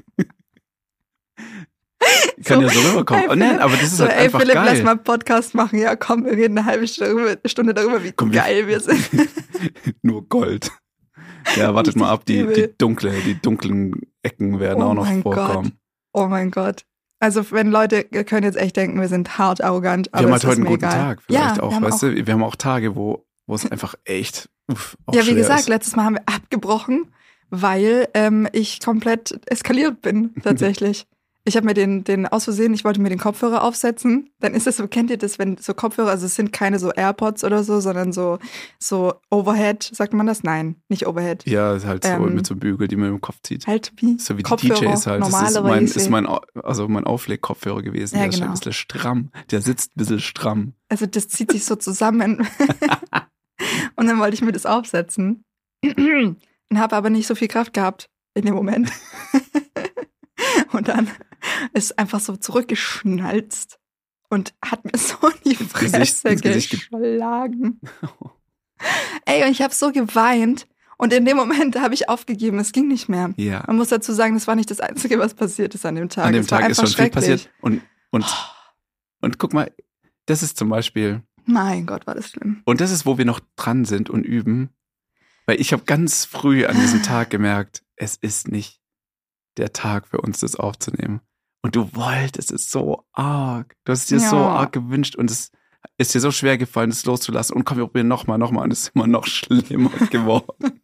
Kann So, ja so rüberkommen. ey, Oh nein, Philipp, aber das ist so, halt ey einfach Philipp, lass geil. mal einen Podcast machen. Ja, komm, wir reden eine halbe Stunde darüber, wie Komm, geil wir sind. Nur Gold. Ja, wartet mal ab, die übel. dunklen Ecken werden auch noch mein vorkommen. Gott. Oh mein Gott. Also wenn Leute können jetzt echt denken, wir sind hart arrogant, Wir aber haben es halt heute ist einen mir guten egal. Tag, vielleicht Ja, auch, wir haben weißt du, wir haben auch Tage, wo es einfach echt auch Ja, wie schwer gesagt, ist. letztes Mal haben wir abgebrochen, weil ich komplett eskaliert bin, tatsächlich. Ich habe mir den aus Versehen, ich wollte mir den Kopfhörer aufsetzen. Dann ist es so, kennt ihr das, wenn so Kopfhörer, also es sind keine so AirPods oder so, sondern so Overhead, sagt man das? Nein, nicht Overhead. Ja, ist halt so mit so Bügel, die man im Kopf zieht. Halt wie so wie die Kopfhörer, DJs halt. normalerweise. Das ist mein Aufleg-Kopfhörer gewesen. Ja, Der ist genau. ein bisschen stramm. Der sitzt ein bisschen stramm. Also das zieht sich so zusammen. Und dann wollte ich mir das aufsetzen. Und habe aber nicht so viel Kraft gehabt in dem Moment. Und dann ist einfach so zurückgeschnalzt und hat mir so in die Fresse ins Gesicht geschlagen. Ey, und ich habe so geweint. Und in dem Moment habe ich aufgegeben. Es ging nicht mehr. Ja. Man muss dazu sagen, das war nicht das Einzige, was passiert ist an dem Tag. An dem es war Tag ist einfach schon viel schrecklich. passiert. Und guck mal, das ist zum Beispiel, Mein Gott, war das schlimm. und das ist, wo wir noch dran sind und üben. Weil ich habe ganz früh an diesem Tag gemerkt, es ist nicht der Tag für uns, das aufzunehmen. Und du wolltest es so arg. Du hast es dir so arg gewünscht und es ist dir so schwer gefallen, es loszulassen. Und komm, wir probieren nochmal und es ist immer noch schlimmer geworden.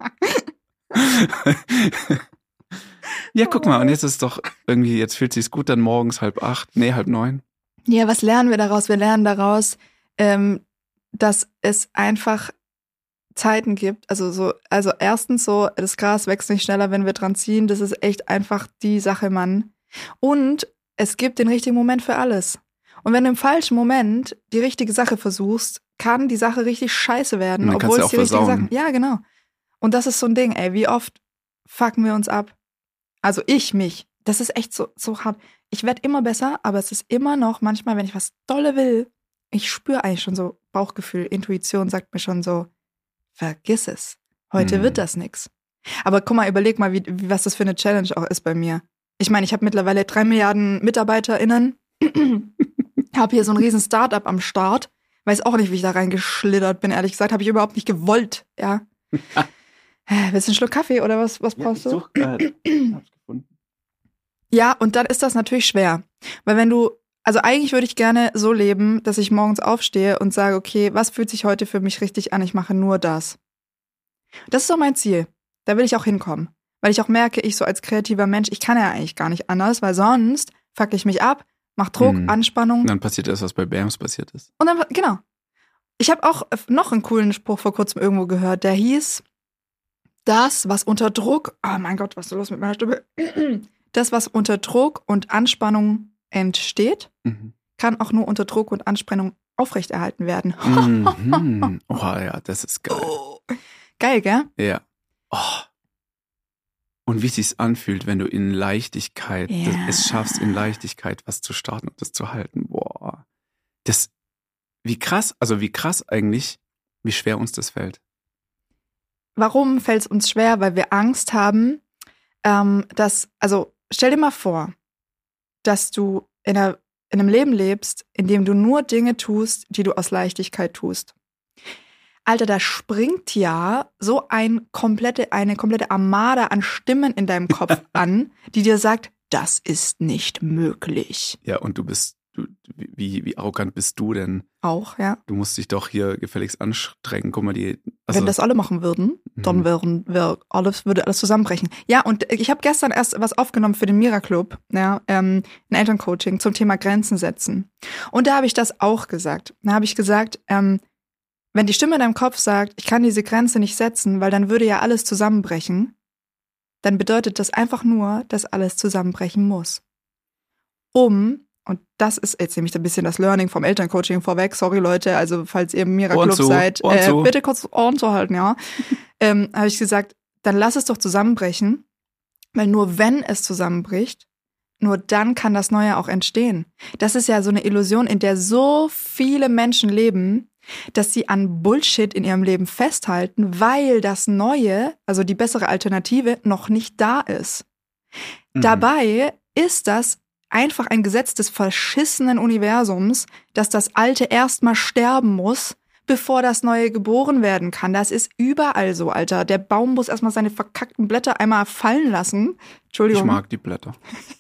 Ja, guck mal, und jetzt ist doch irgendwie, jetzt fühlt sich's gut, dann morgens 7:30, 8:30. Ja, was lernen wir daraus? Wir lernen daraus, dass es einfach Zeiten gibt. Also erstens so, das Gras wächst nicht schneller, wenn wir dran ziehen. Das ist echt einfach die Sache, Mann. Und es gibt den richtigen Moment für alles. Und wenn du im falschen Moment die richtige Sache versuchst, kann die Sache richtig scheiße werden, Und dann obwohl kannst es du die auch richtige versauen. Sache. Ja, genau. Und das ist so ein Ding, ey, wie oft fucken wir uns ab? Also mich. Das ist echt so hart. Ich werde immer besser, aber es ist immer noch manchmal, wenn ich was dolle will, ich spüre eigentlich schon so Bauchgefühl, Intuition sagt mir schon so, vergiss es. Heute wird das nix. Aber guck mal, überleg mal, was das für eine Challenge auch ist bei mir. Ich meine, ich habe mittlerweile 3 Milliarden MitarbeiterInnen, habe hier so ein riesen Startup am Start, weiß auch nicht, wie ich da reingeschlittert bin, ehrlich gesagt, habe ich überhaupt nicht gewollt, ja. Willst du einen Schluck Kaffee oder was brauchst du? Hab's gefunden. Ja, und dann ist das natürlich schwer. Weil also eigentlich würde ich gerne so leben, dass ich morgens aufstehe und sage, okay, was fühlt sich heute für mich richtig an? Ich mache nur das. Das ist doch mein Ziel. Da will ich auch hinkommen. Weil ich auch merke, ich so als kreativer Mensch, ich kann ja eigentlich gar nicht anders, weil sonst fuck ich mich ab, mach Druck, Anspannung. Und dann passiert das, was bei BAMS passiert ist. Und dann, genau. Ich habe auch noch einen coolen Spruch vor kurzem irgendwo gehört, der hieß, das, was unter Druck, oh mein Gott, was ist los mit meiner Stimme? Das, was unter Druck und Anspannung entsteht, kann auch nur unter Druck und Anspannung aufrechterhalten werden. Oh ja, das ist geil. Oh. Geil, gell? Ja. Oh. Und wie es sich anfühlt, wenn du in Leichtigkeit es schaffst, in Leichtigkeit was zu starten und das zu halten. Boah. Wie krass eigentlich, wie schwer uns das fällt. Warum fällt es uns schwer? Weil wir Angst haben, stell dir mal vor, dass du in einem Leben lebst, in dem du nur Dinge tust, die du aus Leichtigkeit tust. Alter, da springt ja so eine komplette Armada an Stimmen in deinem Kopf an, die dir sagt, das ist nicht möglich. Ja, und wie arrogant bist du denn? Auch, ja. Du musst dich doch hier gefälligst anstrengen. Guck mal, wenn das alle machen würden, dann würde alles zusammenbrechen. Ja, und ich habe gestern erst was aufgenommen für den Mira Club, ja, ein Elterncoaching zum Thema Grenzen setzen. Und da habe ich das auch gesagt. Da habe ich gesagt, wenn die Stimme in deinem Kopf sagt, ich kann diese Grenze nicht setzen, weil dann würde ja alles zusammenbrechen, dann bedeutet das einfach nur, dass alles zusammenbrechen muss. Und das ist jetzt nämlich ein bisschen das Learning vom Elterncoaching vorweg. Sorry Leute, also falls ihr im Mira Club seid, bitte kurz Ohren zu halten, ja. Habe ich gesagt, dann lass es doch zusammenbrechen, weil nur wenn es zusammenbricht, nur dann kann das Neue auch entstehen. Das ist ja so eine Illusion, in der so viele Menschen leben, dass sie an Bullshit in ihrem Leben festhalten, weil das Neue, also die bessere Alternative, noch nicht da ist. Dabei ist das einfach ein Gesetz des verschissenen Universums, dass das Alte erstmal sterben muss, bevor das Neue geboren werden kann. Das ist überall so, Alter. Der Baum muss erstmal seine verkackten Blätter einmal fallen lassen. Entschuldigung. Ich mag die Blätter.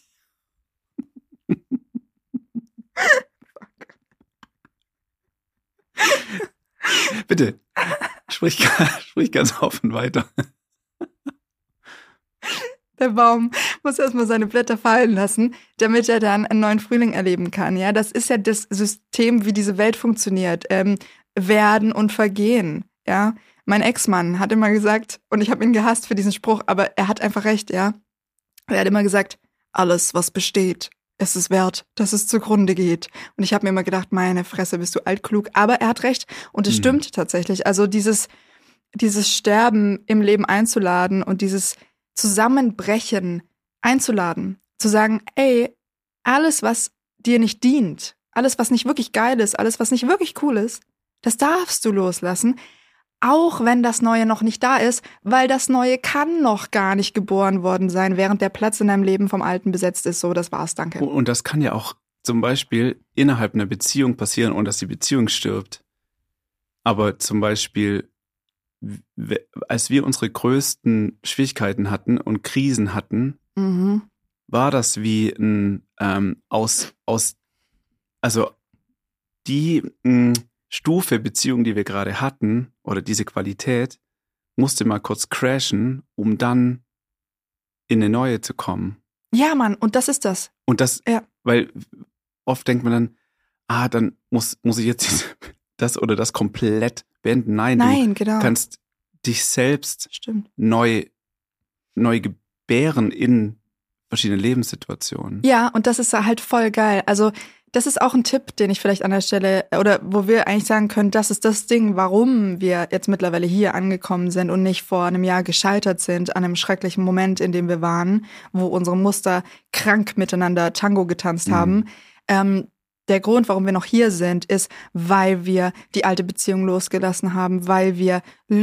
Bitte, sprich ganz offen weiter. Der Baum muss erstmal seine Blätter fallen lassen, damit er dann einen neuen Frühling erleben kann. Ja, das ist ja das System, wie diese Welt funktioniert. Werden und vergehen. Ja, mein Ex-Mann hat immer gesagt, und ich habe ihn gehasst für diesen Spruch, aber er hat einfach recht, ja. Er hat immer gesagt, alles, was besteht, ist es wert, dass es zugrunde geht. Und ich habe mir immer gedacht, meine Fresse, bist du altklug. Aber er hat recht. Und es stimmt tatsächlich. Also dieses Sterben im Leben einzuladen und dieses Zusammenbrechen einzuladen. Zu sagen, ey, alles, was dir nicht dient, alles, was nicht wirklich geil ist, alles, was nicht wirklich cool ist, das darfst du loslassen. Auch wenn das Neue noch nicht da ist, weil das Neue kann noch gar nicht geboren worden sein, während der Platz in deinem Leben vom Alten besetzt ist. So, das war's, danke. Und das kann ja auch zum Beispiel innerhalb einer Beziehung passieren, ohne dass die Beziehung stirbt. Aber zum Beispiel, als wir unsere größten Schwierigkeiten hatten und Krisen hatten, war das wie ein also die Stufe Beziehung, die wir gerade hatten, oder diese Qualität, musste mal kurz crashen, um dann in eine neue zu kommen. Ja, Mann, und das ist das. Und das, ja. Weil oft denkt man dann, dann muss ich jetzt das oder das komplett beenden. Nein, du genau. kannst dich selbst neu gebären in verschiedenen Lebenssituationen. Ja, und das ist halt voll geil. Also das ist auch ein Tipp, den ich vielleicht an der Stelle, oder wo wir eigentlich sagen können, das ist das Ding, warum wir jetzt mittlerweile hier angekommen sind und nicht vor einem Jahr gescheitert sind an einem schrecklichen Moment, in dem wir waren, wo unsere Muster krank miteinander Tango getanzt haben. Der Grund, warum wir noch hier sind, ist, weil wir die alte Beziehung losgelassen haben, weil wir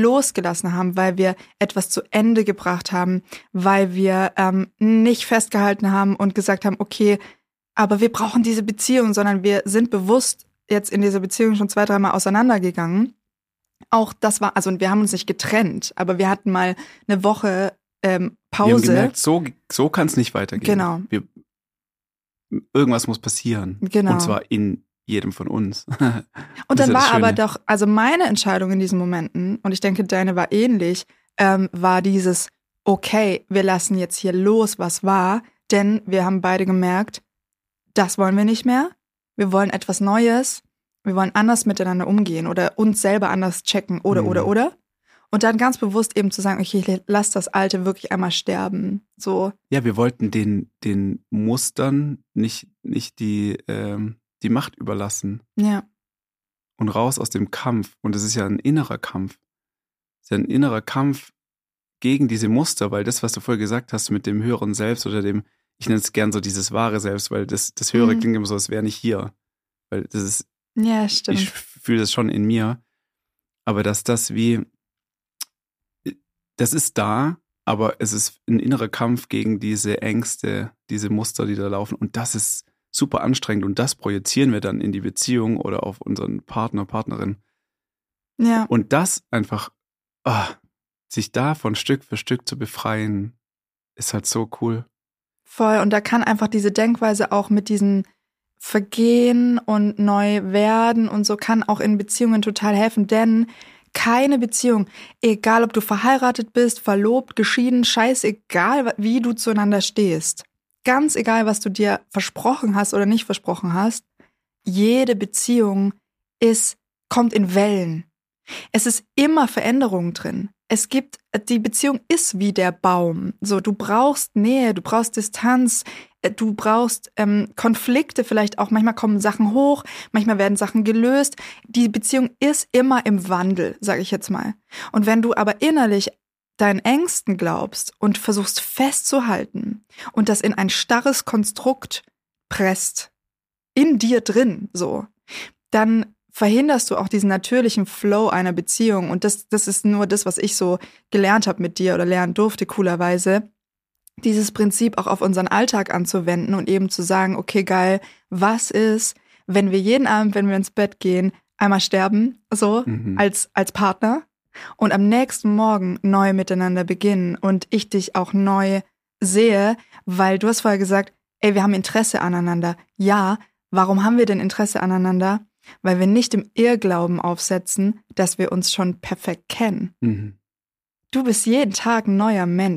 etwas zu Ende gebracht haben, weil wir nicht festgehalten haben und gesagt haben, okay, aber wir brauchen diese Beziehung, sondern wir sind bewusst jetzt in dieser Beziehung schon 2-3 Mal auseinandergegangen. Auch das war, also wir haben uns nicht getrennt, aber wir hatten mal eine Woche Pause. Wir haben gemerkt, so kann es nicht weitergehen. Genau. Irgendwas muss passieren. Genau. Und zwar in jedem von uns. Und dann war aber doch, also meine Entscheidung in diesen Momenten, und ich denke, deine war ähnlich, war dieses, okay, wir lassen jetzt hier los, was war, denn wir haben beide gemerkt, das wollen wir nicht mehr. Wir wollen etwas Neues. Wir wollen anders miteinander umgehen oder uns selber anders checken oder. Und dann ganz bewusst eben zu sagen, okay, ich lass das Alte wirklich einmal sterben. So. Ja, wir wollten den Mustern nicht die Macht überlassen. Ja. Und raus aus dem Kampf. Und es ist ja ein innerer Kampf. Es ist ja ein innerer Kampf gegen diese Muster, weil das, was du vorher gesagt hast mit dem höheren Selbst oder dem, ich nenne es gern so dieses wahre Selbst, weil das höhere klingt immer so, als wäre nicht hier. Weil das ist, ja, stimmt. Ich fühle das schon in mir. Aber dass das ist da, aber es ist ein innerer Kampf gegen diese Ängste, diese Muster, die da laufen. Und das ist super anstrengend. Und das projizieren wir dann in die Beziehung oder auf unseren Partner, Partnerin. Ja. Und das einfach, sich davon Stück für Stück zu befreien, ist halt so cool. Voll. Und da kann einfach diese Denkweise auch mit diesen Vergehen und neu werden und so kann auch in Beziehungen total helfen, denn keine Beziehung, egal ob du verheiratet bist, verlobt, geschieden, scheißegal, wie du zueinander stehst, ganz egal, was du dir versprochen hast oder nicht versprochen hast, jede Beziehung kommt in Wellen. Es ist immer Veränderung drin. Die Beziehung ist wie der Baum. So, du brauchst Nähe, du brauchst Distanz, du brauchst Konflikte vielleicht auch. Manchmal kommen Sachen hoch, manchmal werden Sachen gelöst. Die Beziehung ist immer im Wandel, sage ich jetzt mal. Und wenn du aber innerlich deinen Ängsten glaubst und versuchst festzuhalten und das in ein starres Konstrukt presst, in dir drin, so, dann verhinderst du auch diesen natürlichen Flow einer Beziehung. Und das ist nur das, was ich so gelernt habe mit dir oder lernen durfte, coolerweise. Dieses Prinzip auch auf unseren Alltag anzuwenden und eben zu sagen, okay, geil, was ist, wenn wir jeden Abend, wenn wir ins Bett gehen, einmal sterben, so, als Partner und am nächsten Morgen neu miteinander beginnen und ich dich auch neu sehe, weil du hast vorher gesagt, ey, wir haben Interesse aneinander. Ja, warum haben wir denn Interesse aneinander? Weil wir nicht im Irrglauben aufsetzen, dass wir uns schon perfekt kennen. Du bist jeden Tag ein neuer Mensch.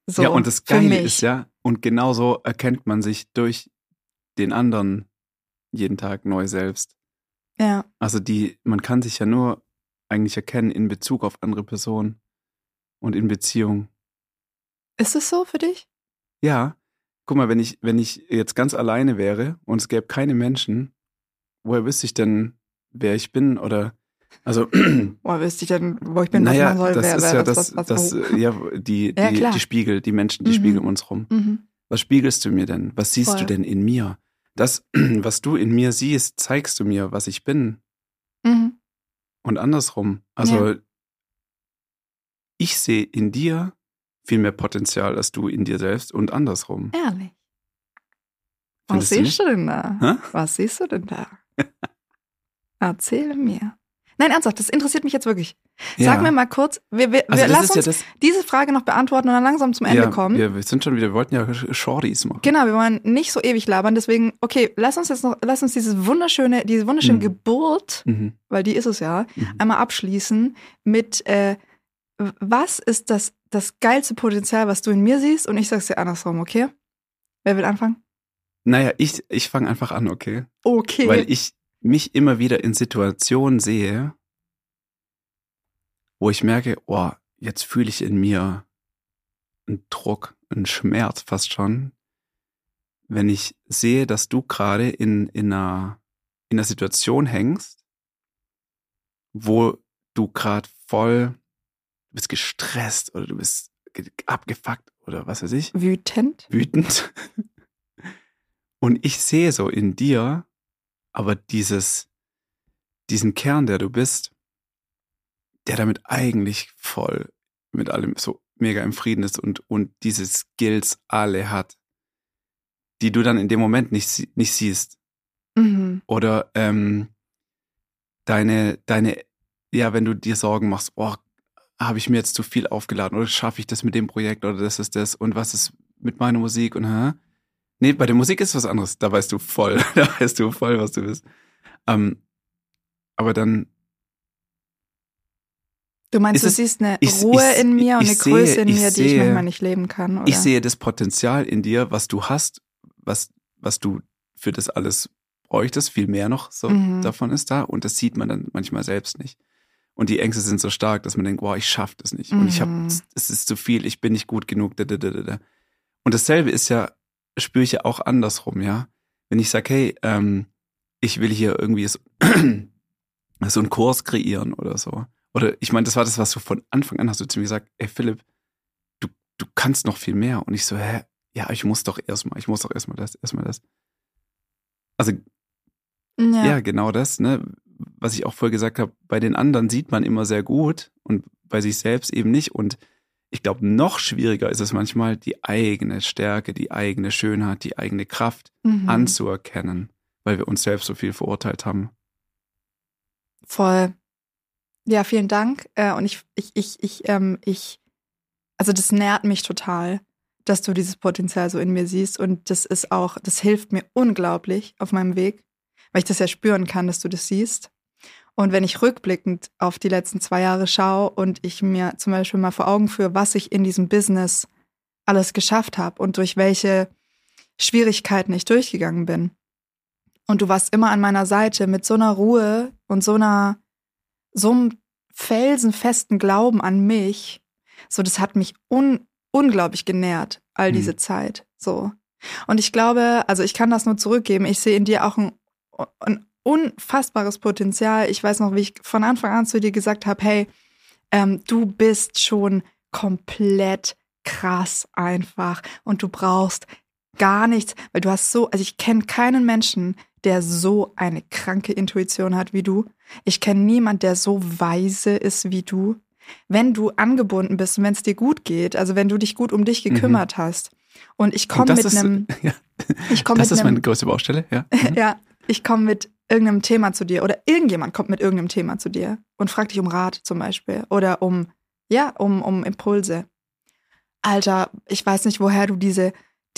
So, ja, und das für Geile mich. ist ja, und genauso erkennt man sich durch den anderen jeden Tag neu selbst. Ja. Also man kann sich ja nur eigentlich erkennen in Bezug auf andere Personen und in Beziehung. Ist es so für dich? Ja, guck mal, wenn ich jetzt ganz alleine wäre und es gäbe keine Menschen, woher wüsste ich denn, wer ich bin? Oder, also, Woher wüsste ich denn, wo ich bin, was naja, machen soll, das ist ja was, ja, die klar. Spiegel, die Menschen, die spiegeln um uns rum. Mhm. Was spiegelst du mir denn? Was siehst Voll. du denn in mir? Das, was du in mir siehst, zeigst du mir, was ich bin. Mhm. Und andersrum. Also, ich sehe in dir viel mehr Potenzial als du in dir selbst und andersrum. Ehrlich. Was Findest du siehst nicht? du denn da? Hä? Was siehst du denn da? Erzähle mir. Nein, ernsthaft, das interessiert mich jetzt wirklich. Sag mir mal kurz, wir Also lass das ist uns diese Frage noch beantworten und dann langsam zum Ende kommen. Wir sind schon wieder, wir wollten ja Shorties machen. Genau, wir wollen nicht so ewig labern, deswegen, okay, lass uns diese wunderschöne Geburt, weil die ist es ja, einmal abschließen mit, was ist das geilste Potenzial, was du in mir siehst? Und ich sag's dir andersrum, okay? Wer will anfangen? Naja, ich fange einfach an, okay? Okay. Weil ich mich immer wieder in Situationen sehe, wo ich merke, oh, jetzt fühle ich in mir einen Druck, einen Schmerz fast schon, wenn ich sehe, dass du gerade in einer Situation hängst, wo du gerade du bist gestresst oder du bist abgefuckt oder was weiß ich. Wütend. Und ich sehe so in dir, aber diesen Kern, der du bist, der damit eigentlich voll mit allem so mega im Frieden ist und diese Skills alle hat, die du dann in dem Moment nicht siehst. Mhm. Oder deine, ja, wenn du dir Sorgen machst, oh, habe ich mir jetzt zu viel aufgeladen oder schaffe ich das mit dem Projekt oder das ist das und was ist mit meiner Musik und nee, bei der Musik ist was anderes, da weißt du voll, was du bist. Aber dann du meinst, du siehst eine Ruhe in mir und eine Größe in mir, die ich manchmal nicht leben kann, oder? Ich sehe das Potenzial in dir, was du hast, was du für das alles bräuchtest, viel mehr noch so davon ist da und das sieht man dann manchmal selbst nicht. Und die Ängste sind so stark, dass man denkt, wow, ich schaffe das nicht. Und es ist zu viel, ich bin nicht gut genug. Und dasselbe ist ja, spüre ich ja auch andersrum, ja. Wenn ich sage, hey, ich will hier irgendwie so einen Kurs kreieren oder so. Oder ich meine, das war das, was du von Anfang an hast du zu mir gesagt, ey Philipp, du kannst noch viel mehr. Und ich so, ja, ich muss doch erstmal das. Also, ja, genau das, ne? Was ich auch vorher gesagt habe, bei den anderen sieht man immer sehr gut und bei sich selbst eben nicht. Und ich glaube, noch schwieriger ist es manchmal, die eigene Stärke, die eigene Schönheit, die eigene Kraft anzuerkennen, weil wir uns selbst so viel verurteilt haben. Voll. Ja, vielen Dank. Und also das nährt mich total, dass du dieses Potenzial so in mir siehst. Und das hilft mir unglaublich auf meinem Weg, weil ich das ja spüren kann, dass du das siehst. Und wenn ich rückblickend auf die letzten 2 Jahre schaue und ich mir zum Beispiel mal vor Augen führe, was ich in diesem Business alles geschafft habe und durch welche Schwierigkeiten ich durchgegangen bin. Und du warst immer an meiner Seite mit so einer Ruhe und so einem felsenfesten Glauben an mich. So, das hat mich unglaublich genährt, all diese Zeit. So. Und ich glaube, also ich kann das nur zurückgeben. Ich sehe in dir auch ein unfassbares Potenzial. Ich weiß noch, wie ich von Anfang an zu dir gesagt habe, hey, du bist schon komplett krass einfach und du brauchst gar nichts, weil du hast also ich kenne keinen Menschen, der so eine kranke Intuition hat wie du. Ich kenne niemanden, der so weise ist wie du. Wenn du angebunden bist und wenn es dir gut geht, also wenn du dich gut um dich gekümmert hast und ich komme mit einem... Das ist meine größte Baustelle, ja. Ja, ich komme mit irgendeinem Thema zu dir oder irgendjemand kommt mit irgendeinem Thema zu dir und fragt dich um Rat zum Beispiel oder um Impulse. Alter, ich weiß nicht, woher du dieses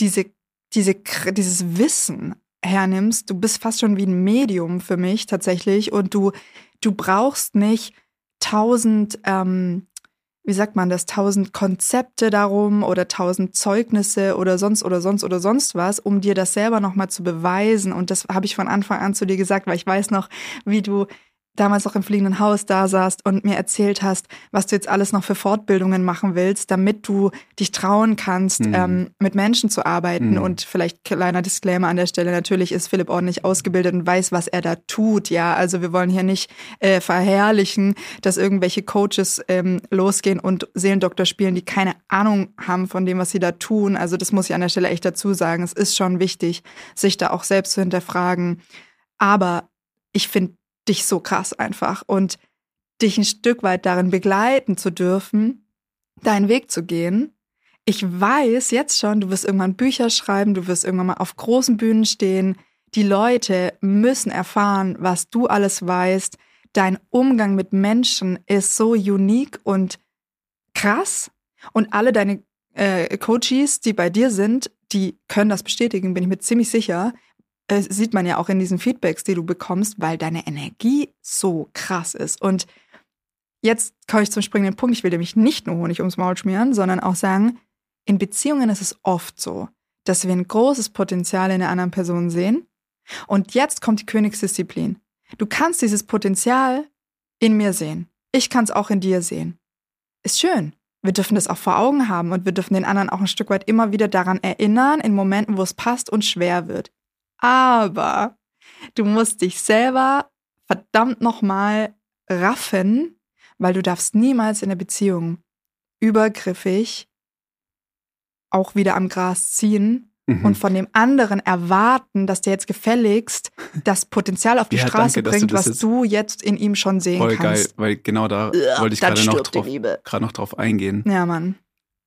Wissen hernimmst. Du bist fast schon wie ein Medium für mich tatsächlich und du brauchst nicht 1000 wie sagt man das, 1000 Konzepte darum oder 1000 Zeugnisse oder sonst was, um dir das selber nochmal zu beweisen. Und das habe ich von Anfang an zu dir gesagt, weil ich weiß noch, wie du damals auch im fliegenden Haus da saßt und mir erzählt hast, was du jetzt alles noch für Fortbildungen machen willst, damit du dich trauen kannst, mit Menschen zu arbeiten. Und vielleicht kleiner Disclaimer an der Stelle, natürlich ist Philipp ordentlich ausgebildet und weiß, was er da tut. Ja, also wir wollen hier nicht verherrlichen, dass irgendwelche Coaches losgehen und Seelendoktor spielen, die keine Ahnung haben von dem, was sie da tun. Also das muss ich an der Stelle echt dazu sagen. Es ist schon wichtig, sich da auch selbst zu hinterfragen. Aber ich finde dich so krass einfach und dich ein Stück weit darin begleiten zu dürfen, deinen Weg zu gehen. Ich weiß jetzt schon, du wirst irgendwann Bücher schreiben, du wirst irgendwann mal auf großen Bühnen stehen. Die Leute müssen erfahren, was du alles weißt. Dein Umgang mit Menschen ist so unique und krass. Und alle deine Coaches, die bei dir sind, die können das bestätigen, bin ich mir ziemlich sicher. Sieht man ja auch in diesen Feedbacks, die du bekommst, weil deine Energie so krass ist. Und jetzt komme ich zum springenden Punkt. Ich will nämlich nicht nur Honig ums Maul schmieren, sondern auch sagen, in Beziehungen ist es oft so, dass wir ein großes Potenzial in der anderen Person sehen. Und jetzt kommt die Königsdisziplin. Du kannst dieses Potenzial in mir sehen. Ich kann es auch in dir sehen. Ist schön. Wir dürfen das auch vor Augen haben und wir dürfen den anderen auch ein Stück weit immer wieder daran erinnern, in Momenten, wo es passt und schwer wird. Aber du musst dich selber verdammt nochmal raffen, weil du darfst niemals in der Beziehung übergriffig auch wieder am Gras ziehen und von dem anderen erwarten, dass der jetzt gefälligst das Potenzial auf die Straße bringt, was du jetzt in ihm schon sehen kannst. Voll geil, weil genau da wollte ich gerade noch drauf eingehen. Ja, Mann.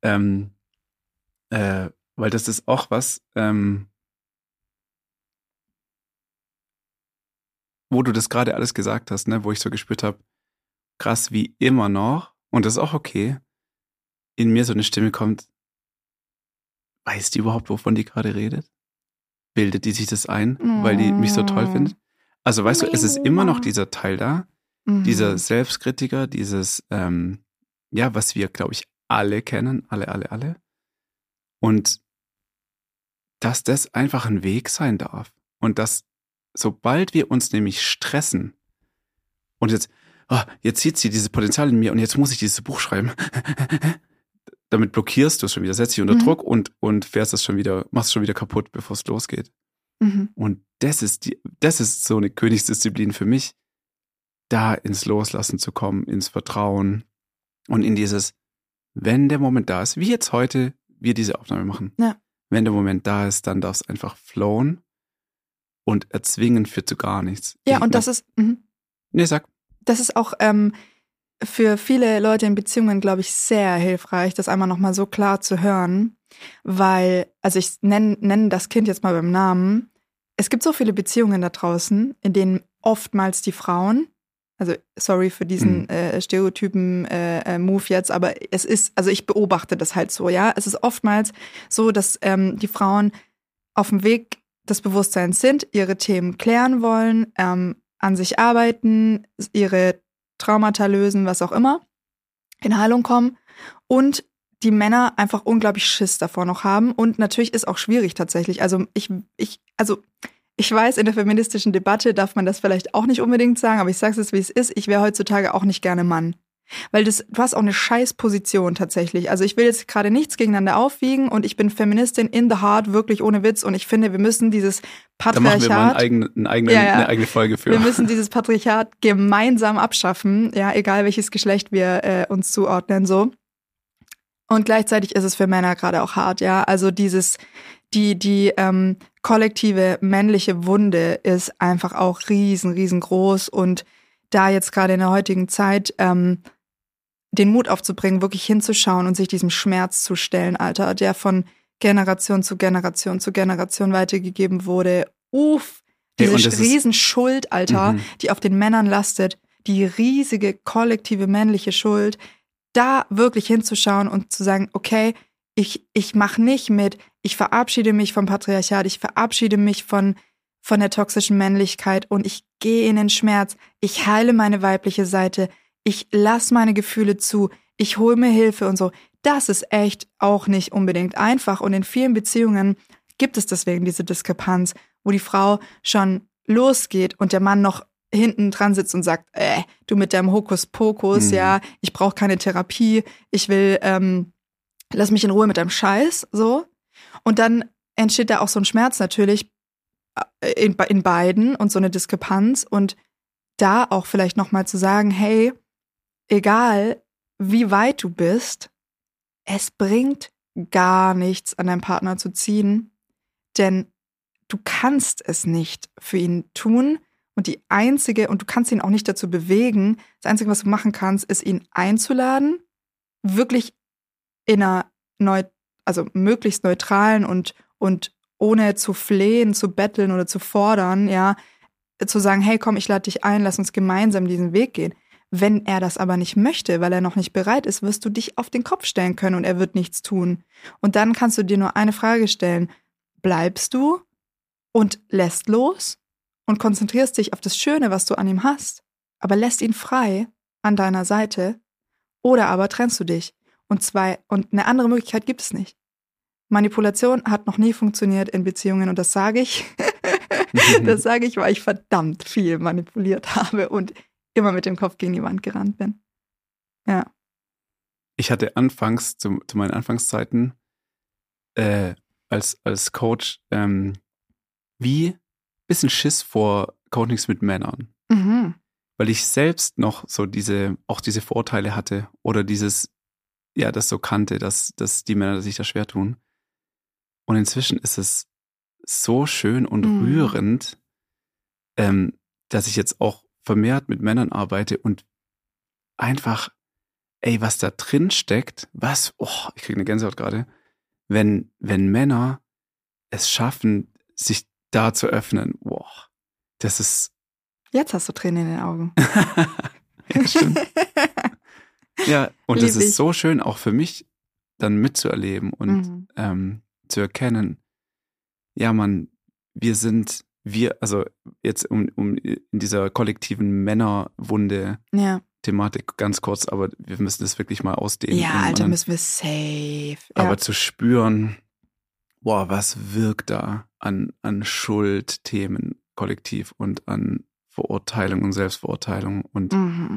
Weil das ist auch was, wo du das gerade alles gesagt hast, ne, wo ich so gespürt habe, krass, wie immer noch, und das ist auch okay, in mir so eine Stimme kommt, weiß die überhaupt, wovon die gerade redet? Bildet die sich das ein, weil die mich so toll findet? Also weißt du, es ist immer noch dieser Teil da, dieser Selbstkritiker, dieses, was wir, glaube ich, alle kennen, alle. Und dass das einfach ein Weg sein darf. Und dass sobald wir uns nämlich stressen und jetzt sieht sie dieses Potenzial in mir und jetzt muss ich dieses Buch schreiben, damit blockierst du es schon wieder, setzt dich unter Druck und machst es schon wieder kaputt, bevor es losgeht. Und das ist so eine Königsdisziplin für mich, da ins Loslassen zu kommen, ins Vertrauen und in dieses, wenn der Moment da ist, wie jetzt heute wir diese Aufnahme machen, wenn der Moment da ist, dann darf es einfach flowen. Und erzwingen führt zu gar nichts. Ja, und das ist... Nee, sag. Das ist auch für viele Leute in Beziehungen, glaube ich, sehr hilfreich, das einmal nochmal so klar zu hören. Weil, also ich nenne das Kind jetzt mal beim Namen, es gibt so viele Beziehungen da draußen, in denen oftmals die Frauen, also sorry für diesen Stereotypen-Move jetzt, aber es ist, also ich beobachte das halt so, ja. Es ist oftmals so, dass die Frauen auf dem Weg des Bewusstseins sind, ihre Themen klären wollen, an sich arbeiten, ihre Traumata lösen, was auch immer, in Heilung kommen und die Männer einfach unglaublich Schiss davor noch haben und natürlich ist auch schwierig tatsächlich. Also ich weiß, in der feministischen Debatte darf man das vielleicht auch nicht unbedingt sagen, aber ich sag's jetzt, wie es ist, ich wäre heutzutage auch nicht gerne Mann. Weil du hast auch eine scheiß Position tatsächlich. Also ich will jetzt gerade nichts gegeneinander aufwiegen und ich bin Feministin in the heart, wirklich ohne Witz. Und ich finde, wir müssen dieses Patriarchat... Da machen wir mal eine eigene Folge für. Wir müssen dieses Patriarchat gemeinsam abschaffen, ja, egal welches Geschlecht wir uns zuordnen, so. Und gleichzeitig ist es für Männer gerade auch hart, ja. Also die kollektive männliche Wunde ist einfach auch riesengroß und da jetzt gerade in der heutigen Zeit den Mut aufzubringen, wirklich hinzuschauen und sich diesem Schmerz zu stellen, Alter, der von Generation zu Generation weitergegeben wurde. Diese Riesenschuld, Alter, die auf den Männern lastet, die riesige kollektive männliche Schuld, da wirklich hinzuschauen und zu sagen, okay, ich mache nicht mit, ich verabschiede mich vom Patriarchat, ich verabschiede mich von der toxischen Männlichkeit und ich gehe in den Schmerz, ich heile meine weibliche Seite, ich lasse meine Gefühle zu, ich hole mir Hilfe und so. Das ist echt auch nicht unbedingt einfach. Und in vielen Beziehungen gibt es deswegen diese Diskrepanz, wo die Frau schon losgeht und der Mann noch hinten dran sitzt und sagt, du mit deinem Hokuspokus, ja, ich brauche keine Therapie, ich will, lass mich in Ruhe mit deinem Scheiß, so. Und dann entsteht da auch so ein Schmerz natürlich in beiden und so eine Diskrepanz und da auch vielleicht nochmal zu sagen, hey, egal wie weit du bist, es bringt gar nichts, an deinem Partner zu ziehen, denn du kannst es nicht für ihn tun und du kannst ihn auch nicht dazu bewegen. Das Einzige, was du machen kannst, ist ihn einzuladen, wirklich in einer möglichst neutralen und ohne zu flehen, zu betteln oder zu fordern, ja, zu sagen, hey, komm, ich lade dich ein, lass uns gemeinsam diesen Weg gehen. Wenn er das aber nicht möchte, weil er noch nicht bereit ist, wirst du dich auf den Kopf stellen können und er wird nichts tun. Und dann kannst du dir nur eine Frage stellen. Bleibst du und lässt los und konzentrierst dich auf das Schöne, was du an ihm hast, aber lässt ihn frei an deiner Seite, oder aber trennst du dich. Und eine andere Möglichkeit gibt es nicht. Manipulation hat noch nie funktioniert in Beziehungen und das sage ich. Das sage ich, weil ich verdammt viel manipuliert habe und immer mit dem Kopf gegen die Wand gerannt bin. Ja. Ich hatte anfangs, zu meinen Anfangszeiten, als Coach, wie bisschen Schiss vor Coachings mit Männern. Mhm. Weil ich selbst noch so diese Vorurteile hatte oder das so kannte, dass die Männer sich da schwer tun. Und inzwischen ist es so schön und rührend, dass ich jetzt auch vermehrt mit Männern arbeite und einfach, was da drin steckt, ich kriege eine Gänsehaut gerade, wenn Männer es schaffen, sich da zu öffnen, das ist... Jetzt hast du Tränen in den Augen. Ja, stimmt. Ja, und das ist so schön auch für mich dann mitzuerleben und zu erkennen, ja Mann, also jetzt um in dieser kollektiven Männerwunde-Thematik ganz kurz, aber wir müssen das wirklich mal ausdehnen. Ja, Alter, müssen wir safe. Aber zu spüren, was wirkt da an Schuldthemen kollektiv und an Verurteilung und Selbstverurteilung und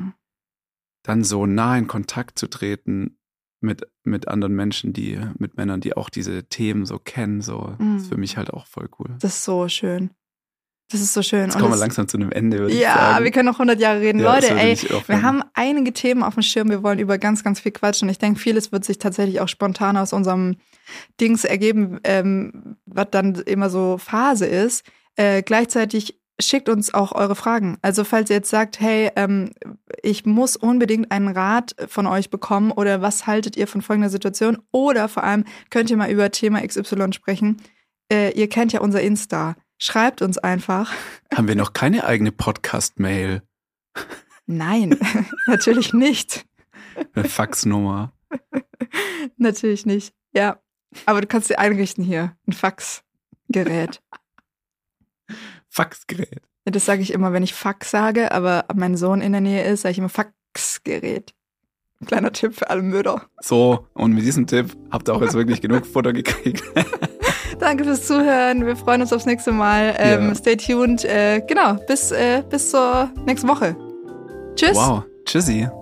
dann so nah in Kontakt zu treten mit anderen Menschen, mit Männern, die auch diese Themen so kennen, so ist für mich halt auch voll cool. Das ist so schön. Das ist so schön. Jetzt kommen wir langsam zu einem Ende, würde ich sagen. Ja, wir können noch 100 Jahre reden. Ja, Leute, wir haben einige Themen auf dem Schirm. Wir wollen über ganz, ganz viel quatschen. Ich denke, vieles wird sich tatsächlich auch spontan aus unserem Dings ergeben, was dann immer so Phase ist. Gleichzeitig schickt uns auch eure Fragen. Also falls ihr jetzt sagt, hey, ich muss unbedingt einen Rat von euch bekommen oder was haltet ihr von folgender Situation? Oder vor allem könnt ihr mal über Thema XY sprechen. Ihr kennt ja unser Insta. Schreibt uns einfach. Haben wir noch keine eigene Podcast-Mail? Nein, natürlich nicht. Eine Faxnummer. Natürlich nicht, ja. Aber du kannst dir einrichten hier, ein Faxgerät. Faxgerät. Ja, das sage ich immer, wenn ich Fax sage, aber mein Sohn in der Nähe ist, sage ich immer Faxgerät. Kleiner Tipp für alle Mütter. So, und mit diesem Tipp habt ihr auch jetzt wirklich genug Futter gekriegt. Danke fürs Zuhören. Wir freuen uns aufs nächste Mal. Stay tuned. Genau, bis zur nächsten Woche. Tschüss. Wow, tschüssi.